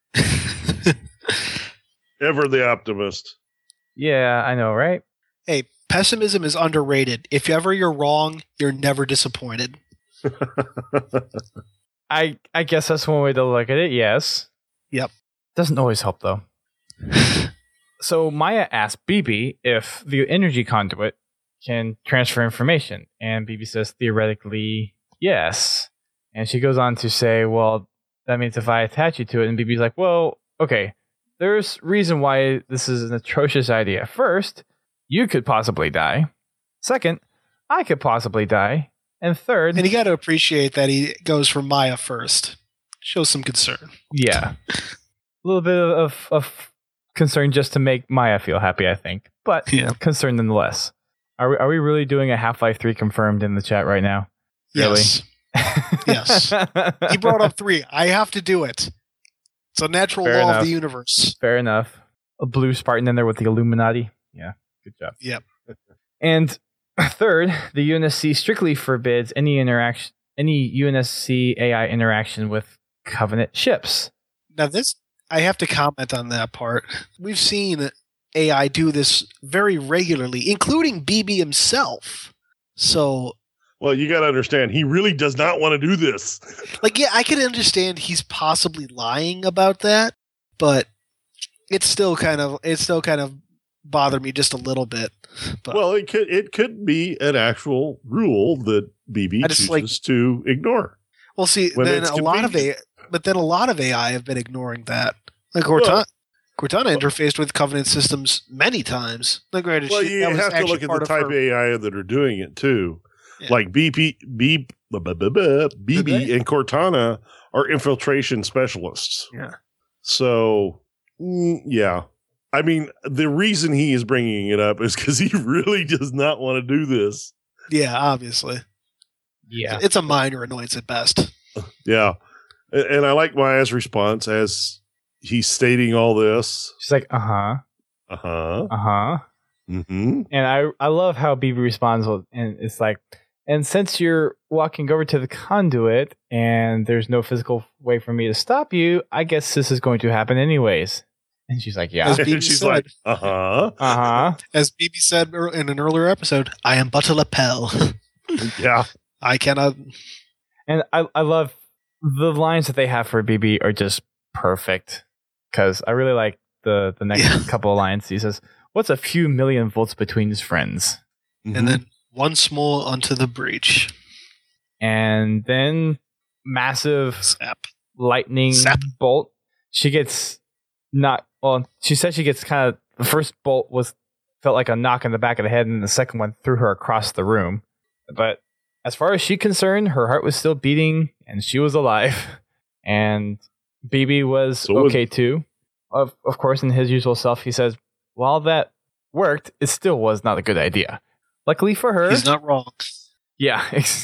Ever the optimist. Yeah, I know, right? Hey, pessimism is underrated. If ever you're wrong, you're never disappointed. I I guess that's one way to look at it, yes. Yep. Doesn't always help, though. So Maya asks B B if the energy conduit can transfer information, and B B says theoretically, yes. And she goes on to say, well, that means if I attach you to it, and B B's like, well, okay, there's reason why this is an atrocious idea. First, you could possibly die. Second, I could possibly die. And third... And you got to appreciate that he goes for Maya first. Shows some concern. Yeah. A little bit of, of concern just to make Maya feel happy, I think. But Yeah. concern nonetheless. Are we, are we really doing a Half-Life three confirmed in the chat right now? Really? Yes. Yes. He brought up three. I have to do it. It's a natural Fair law enough. of the universe. Fair enough. A blue Spartan in there with the Illuminati. Yeah, good job. Yep. And third, the U N S C strictly forbids any interaction, any U N S C A I interaction with Covenant ships. Now this, I have to comment on that part. We've seen A I do this very regularly, including B B himself. So, Well, you got to understand, he really does not want to do this. like, yeah, I can understand he's possibly lying about that, but it's still kind of, it still kind of bothered me just a little bit. But Well, it could it could be an actual rule that B B I just chooses like- to ignore. Well, see, When then it's a lot of A, convenient. but then a lot of A I have been ignoring that. Like Cortana, Well- Cortana interfaced with Covenant systems many times. Like, granted, Well, she- you that was have to actually look at part the of type her- of A I that are doing it too. Yeah. Like B P, B, B B and Cortana are infiltration specialists. Yeah. So, mm, yeah. I mean, the reason he is bringing it up is because he really does not want to do this. Yeah, obviously, Yeah. it's a minor annoyance at best. Yeah. And, and I like Maya's response as he's stating all this. She's like, uh-huh, Uh-huh. uh-huh. Mm-hmm. And I I love how B B responds, with- and it's like, and since you're walking over to the conduit and there's no physical way for me to stop you, I guess this is going to happen anyways. And she's like, yeah. As B B And she's said, like, uh-huh. Uh-huh. as B B said ear- in an earlier episode, I am but a lapel. Yeah. I cannot. And I, I love the lines that they have for B B are just perfect. Because I really like the, the next Yeah. couple of lines. He says, what's a few million volts between his friends? Mhm. And then once more onto the breach. And then massive Snap. lightning Zap. bolt. She gets not well. She said she gets kind of the first bolt was felt like a knock in the back of the head, and the second one threw her across the room. But as far as she's concerned, her heart was still beating, and she was alive. And B B was So was- okay too. Of of course, in his usual self, he says, "While that worked, it still was not a good idea." Luckily for her, He's not wrong. yeah,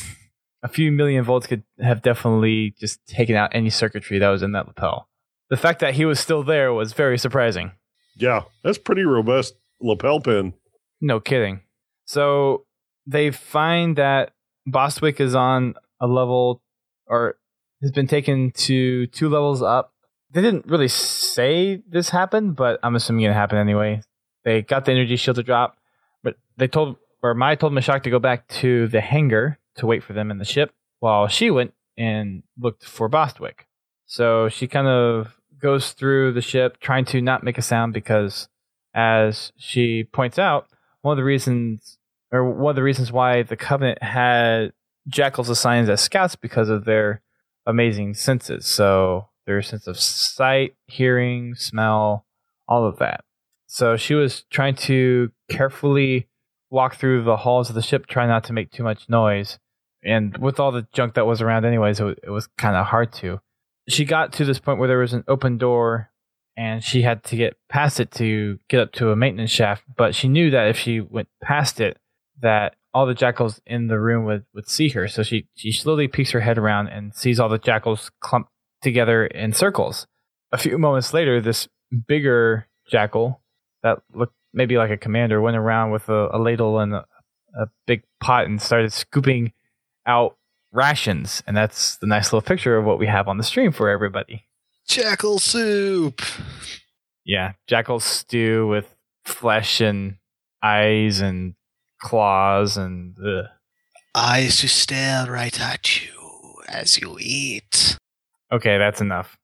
a few million volts could have definitely just taken out any circuitry that was in that lapel. The fact that he was still there was very surprising. Yeah, that's pretty robust lapel pin. No kidding. So they find that Bostwick is on a level, or has been taken to two levels up. They didn't really say this happened, but I'm assuming it happened anyway. They got the energy shield to drop, but they told, or Mai told Mashak to go back to the hangar to wait for them in the ship, while she went and looked for Bostwick. So she kind of goes through the ship, trying to not make a sound, because, as she points out, one of the reasons, or one of the reasons why the Covenant had jackals assigned as scouts, because of their amazing senses. So their sense of sight, hearing, smell, all of that. So she was trying to carefully walk through the halls of the ship, trying not to make too much noise. And with all the junk that was around anyways, it, it was kind of hard to. She got to this point where there was an open door, and she had to get past it to get up to a maintenance shaft. But she knew that if she went past it, that all the jackals in the room would, would see her. So she, she slowly peeks her head around and sees all the jackals clumped together in circles. A few moments later, this bigger jackal that looked maybe like a commander went around with a, a ladle and a, a big pot and started scooping out rations. And that's the nice little picture of what we have on the stream for everybody. Jackal soup. Yeah, jackal stew with flesh and eyes and claws and ugh. Eyes to stare right at you as you eat. Okay, that's enough.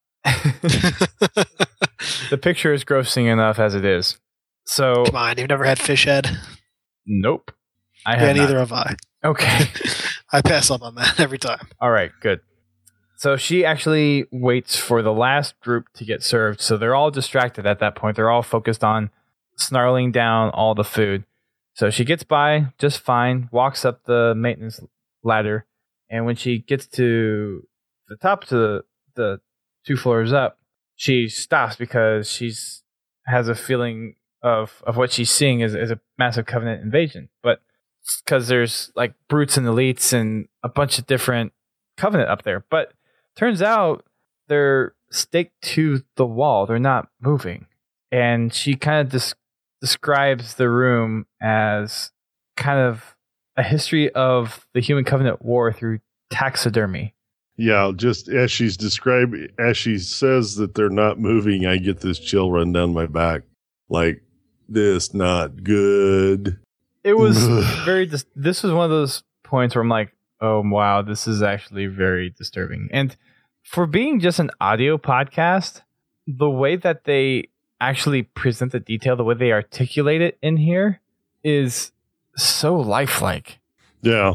The picture is grossing enough as it is. So Come on, you've never had fish head? Nope. I Yeah, have neither not. have I. Okay. I pass up on that every time. All right, good. So she actually waits for the last group to get served. So they're all distracted at that point. They're all focused on snarling down all the food. So she gets by just fine, walks up the maintenance ladder, and when she gets to the top to the, the two floors up, she stops because she's has a feeling of, of what she's seeing is, is a massive Covenant invasion. But because there's like brutes and elites and a bunch of different Covenant up there. But turns out they're staked to the wall. They're not moving. And she kind of des- describes the room as kind of a history of the Human Covenant War through taxidermy. Yeah, just as she's described, as she says that they're not moving, I get this chill run down my back. Like, this not good. It was very, dis- this was one of those points where I'm like, oh, wow, this is actually very disturbing. And for being just an audio podcast, the way that they actually present the detail, the way they articulate it in here is so lifelike. Yeah.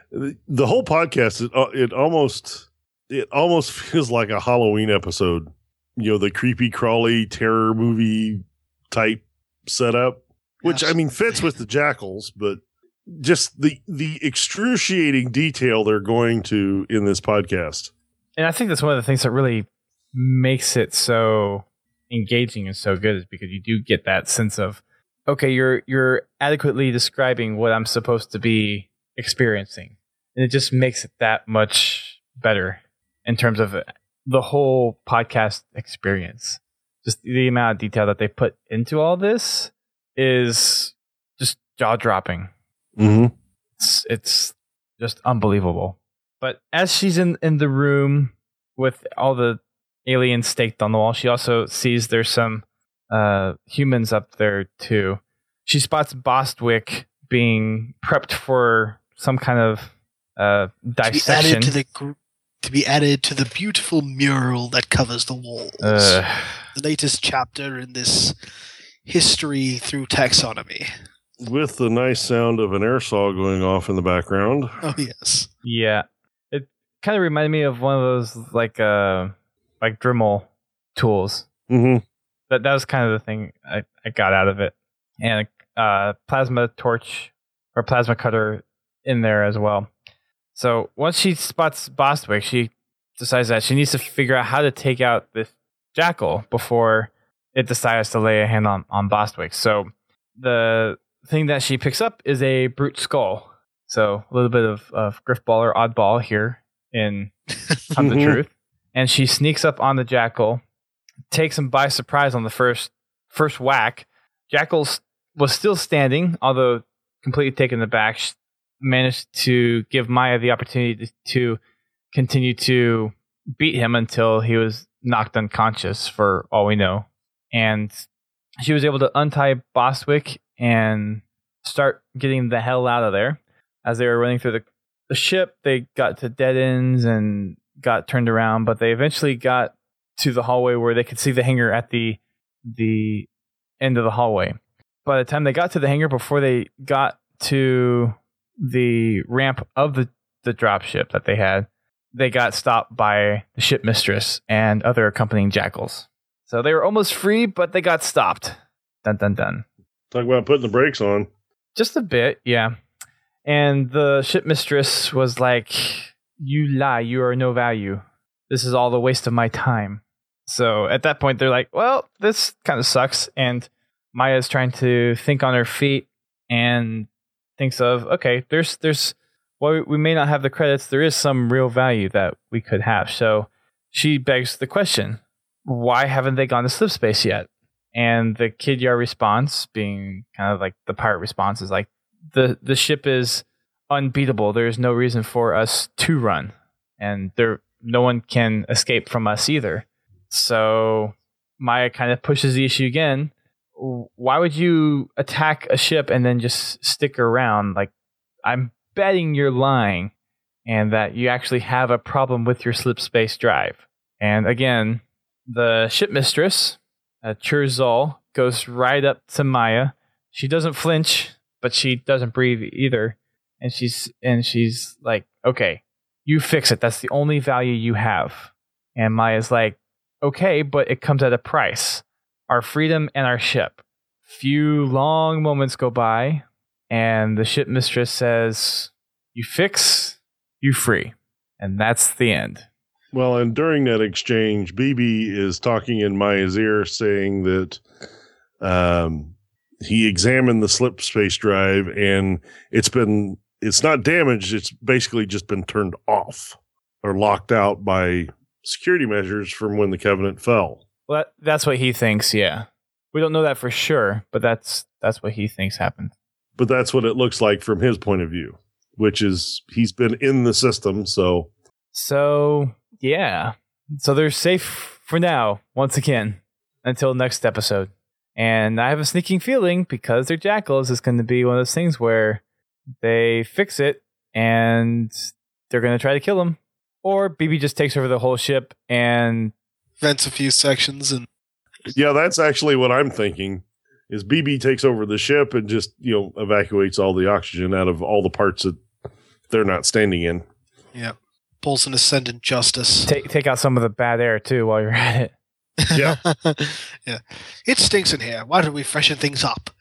The whole podcast, it, it almost... It almost feels like a Halloween episode. You know, the creepy, crawly terror movie type setup, which, I mean, fits with the jackals, but just the the excruciating detail they're going to in this podcast. And I think that's one of the things that really makes it so engaging and so good, is because you do get that sense of, okay, you're you're adequately describing what I'm supposed to be experiencing. And it just makes it that much better in terms of the whole podcast experience. Just the amount of detail that they put into all this is just jaw-dropping. Mm-hmm. It's, it's just unbelievable. But as she's in, in the room with all the aliens staked on the wall, she also sees there's some uh, humans up there too. She spots Bostwick being prepped for some kind of uh, dissection. To be added to the gr- to be added to the beautiful mural that covers the walls. Uh, the latest chapter in this history through taxonomy. With the nice sound of an air saw going off in the background. Oh, yes. Yeah. It kind of reminded me of one of those like uh like Dremel tools. Mm-hmm. That that was kind of the thing I, I got out of it. And a uh, plasma torch or plasma cutter in there as well. So once she spots Bostwick, she decides that she needs to figure out how to take out this jackal before it decides to lay a hand on, on Bostwick. So the thing that she picks up is a brute skull. So a little bit of, of griffball or oddball here in on the truth. And she sneaks up on the jackal, takes him by surprise on the first first whack. Jackal was still standing, although completely taken aback. managed to give Maya the opportunity to, to continue to beat him until he was knocked unconscious, for all we know. And she was able to untie Bostwick and start getting the hell out of there. As they were running through the, the ship, they got to dead ends and got turned around, but they eventually got to the hallway where they could see the hangar at the the end of the hallway. By the time they got to the hangar, before they got to the ramp of the, the dropship that they had, they got stopped by the ship mistress and other accompanying jackals. So they were almost free, but they got stopped. Dun dun dun. Talk about putting the brakes on. Just a bit, yeah. And the ship mistress was like, "You lie, you are no value. This is all the waste of my time." So at that point, they're like, well, this kind of sucks. And Maya's trying to think on her feet and thinks of, okay, there's, there's, well, we may not have the credits. There is some real value that we could have. So she begs the question, why haven't they gone to slip space yet? And the Kidyar response, being kind of like the pirate response, is like, the, the ship is unbeatable. There's no reason for us to run. And there, no one can escape from us either. So Maya kind of pushes the issue again. Why would you attack a ship and then just stick around? Like, I'm betting you're lying and that you actually have a problem with your slip space drive. And again, the ship mistress, uh, Churzal, goes right up to Maya. She doesn't flinch, but she doesn't breathe either. And she's and she's like, okay, you fix it. That's the only value you have. And Maya's like, okay, but it comes at a price. Our freedom and our ship. Few long moments go by, and the ship mistress says, you fix, you free. And that's the end. Well, and during that exchange, B B is talking in Maya's ear, saying that um, he examined the slip space drive, and it's been, it's not damaged. It's basically just been turned off or locked out by security measures from when the Covenant fell. Well, that, that's what he thinks, yeah. We don't know that for sure, but that's that's what he thinks happened. But that's what it looks like from his point of view, which is he's been in the system, so... So, yeah. So they're safe for now, once again, until next episode. And I have a sneaking feeling, because they're jackals, it's going to be one of those things where they fix it, and they're going to try to kill him. Or B B just takes over the whole ship and vents a few sections. And yeah, that's actually what I'm thinking, is B B takes over the ship and just, you know, evacuates all the oxygen out of all the parts that they're not standing in. Yeah. Pulls an Ascendant Justice. Take, take out some of the bad air, too, while you're at it. Yeah. Yeah. It stinks in here. Why don't we freshen things up?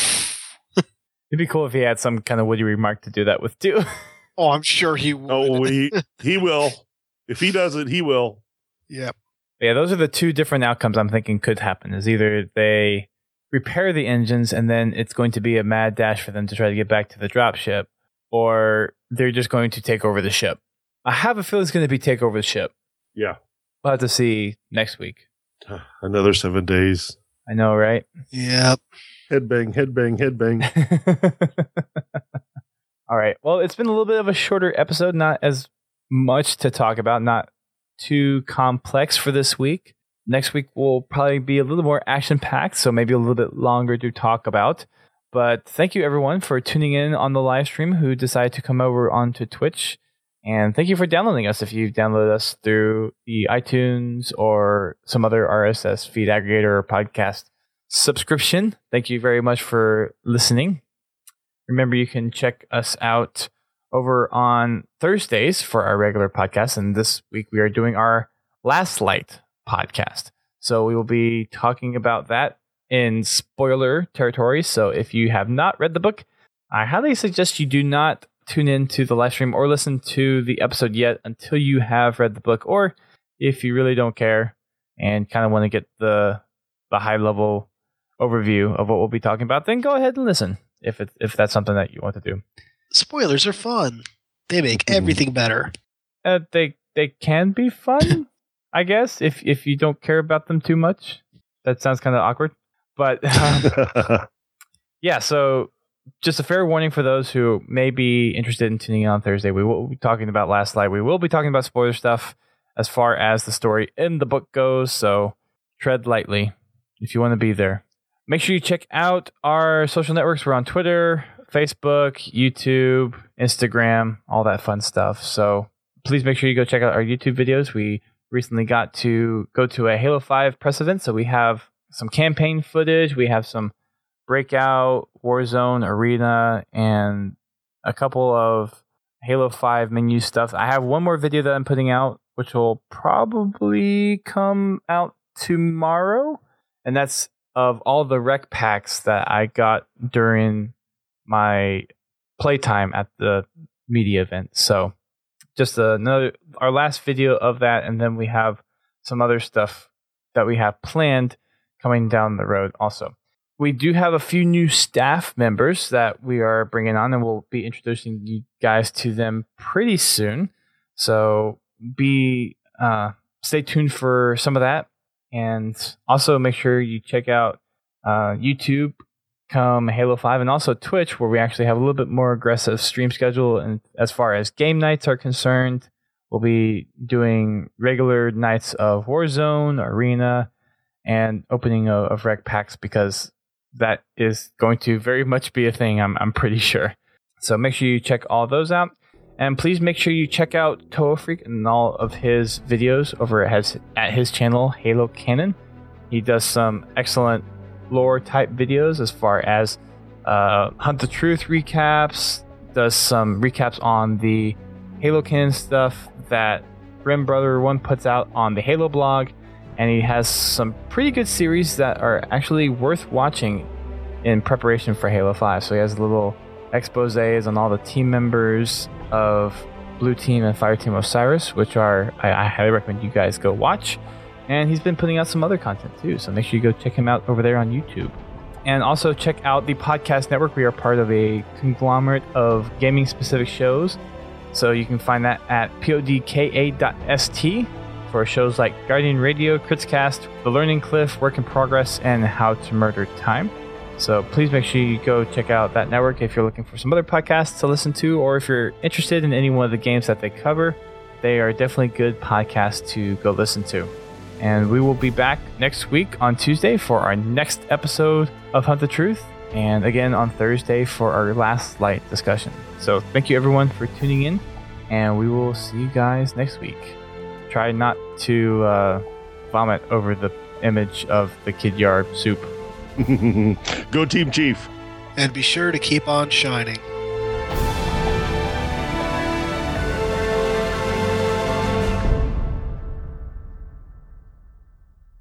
It'd be cool if he had some kind of witty remark to do that with, too. Oh, I'm sure he would. Oh, he, he will. If he does it, he will. Yep. Yeah, those are the two different outcomes I'm thinking could happen. Is either they repair the engines and then it's going to be a mad dash for them to try to get back to the dropship, or they're just going to take over the ship. I have a feeling it's going to be take over the ship. Yeah. We'll have to see next week. Another seven days. I know, right? Yep. Headbang, headbang, headbang. All right. Well, it's been a little bit of a shorter episode, not as much to talk about, not too complex for this week. Next week will probably be a little more action-packed, so maybe a little bit longer to talk about. But thank you, everyone, for tuning in on the live stream who decided to come over onto Twitch. And thank you for downloading us if you've downloaded us through the iTunes or some other R S S feed aggregator or podcast subscription. Thank you very much for listening. Remember, you can check us out over on Thursdays for our regular podcast. And this week we are doing our Last Light podcast. So we will be talking about that in spoiler territory. So if you have not read the book, I highly suggest you do not tune in to the live stream or listen to the episode yet until you have read the book. Or if you really don't care and kind of want to get the the high level overview of what we'll be talking about, then go ahead and listen if it, if that's something that you want to do. Spoilers are fun. They make everything better. Uh, they they can be fun, I guess, if if you don't care about them too much. That sounds kind of awkward. But um, yeah, so just a fair warning for those who may be interested in tuning in on Thursday. We will be talking about Last Light. We will be talking about spoiler stuff as far as the story in the book goes, so tread lightly if you want to be there. Make sure you check out our social networks. We're on Twitter, Facebook, YouTube, Instagram, all that fun stuff. So please make sure you go check out our YouTube videos. We recently got to go to a Halo five press event, so we have some campaign footage. We have some Breakout, Warzone, Arena, and a couple of Halo five menu stuff. I have one more video that I'm putting out, which will probably come out tomorrow, and that's of all the rec packs that I got during my playtime at the media event. So just another, our last video of that, and then we have some other stuff that we have planned coming down the road also. We do have a few new staff members that we are bringing on, and we'll be introducing you guys to them pretty soon. So be uh, stay tuned for some of that, and also make sure you check out uh, YouTube come Halo five, and also Twitch, where we actually have a little bit more aggressive stream schedule. And as far as game nights are concerned, we'll be doing regular nights of Warzone, Arena, and opening of, of rec packs, because that is going to very much be a thing, I'm I'm pretty sure. So make sure you check all those out. And please make sure you check out Toho Freak and all of his videos over at his, at his channel, Halo Canon. He does some excellent lore type videos as far as uh, Hunt the Truth recaps, does some recaps on the Halo Canon stuff that Grim Brother One puts out on the Halo blog. And he has some pretty good series that are actually worth watching in preparation for Halo five. So he has little exposés on all the team members of Blue Team and Fireteam Osiris, which are, I, I highly recommend you guys go watch. And he's been putting out some other content too, so make sure you go check him out over there on YouTube. And also check out the Podcast Network. We are part of a conglomerate of gaming-specific shows. So you can find that at podka dot s t. for shows like Guardian Radio, Critscast, The Learning Cliff, Work in Progress, and How to Murder Time. So please make sure you go check out that network if you're looking for some other podcasts to listen to, or if you're interested in any one of the games that they cover. They are definitely good podcasts to go listen to. And we will be back next week on Tuesday for our next episode of Hunt the Truth, and again on Thursday for our Last Light discussion. So thank you everyone for tuning in, and we will see you guys next week. Try not to uh, vomit over the image of the Kid Yar soup. Go Team Chief. And be sure to keep on shining.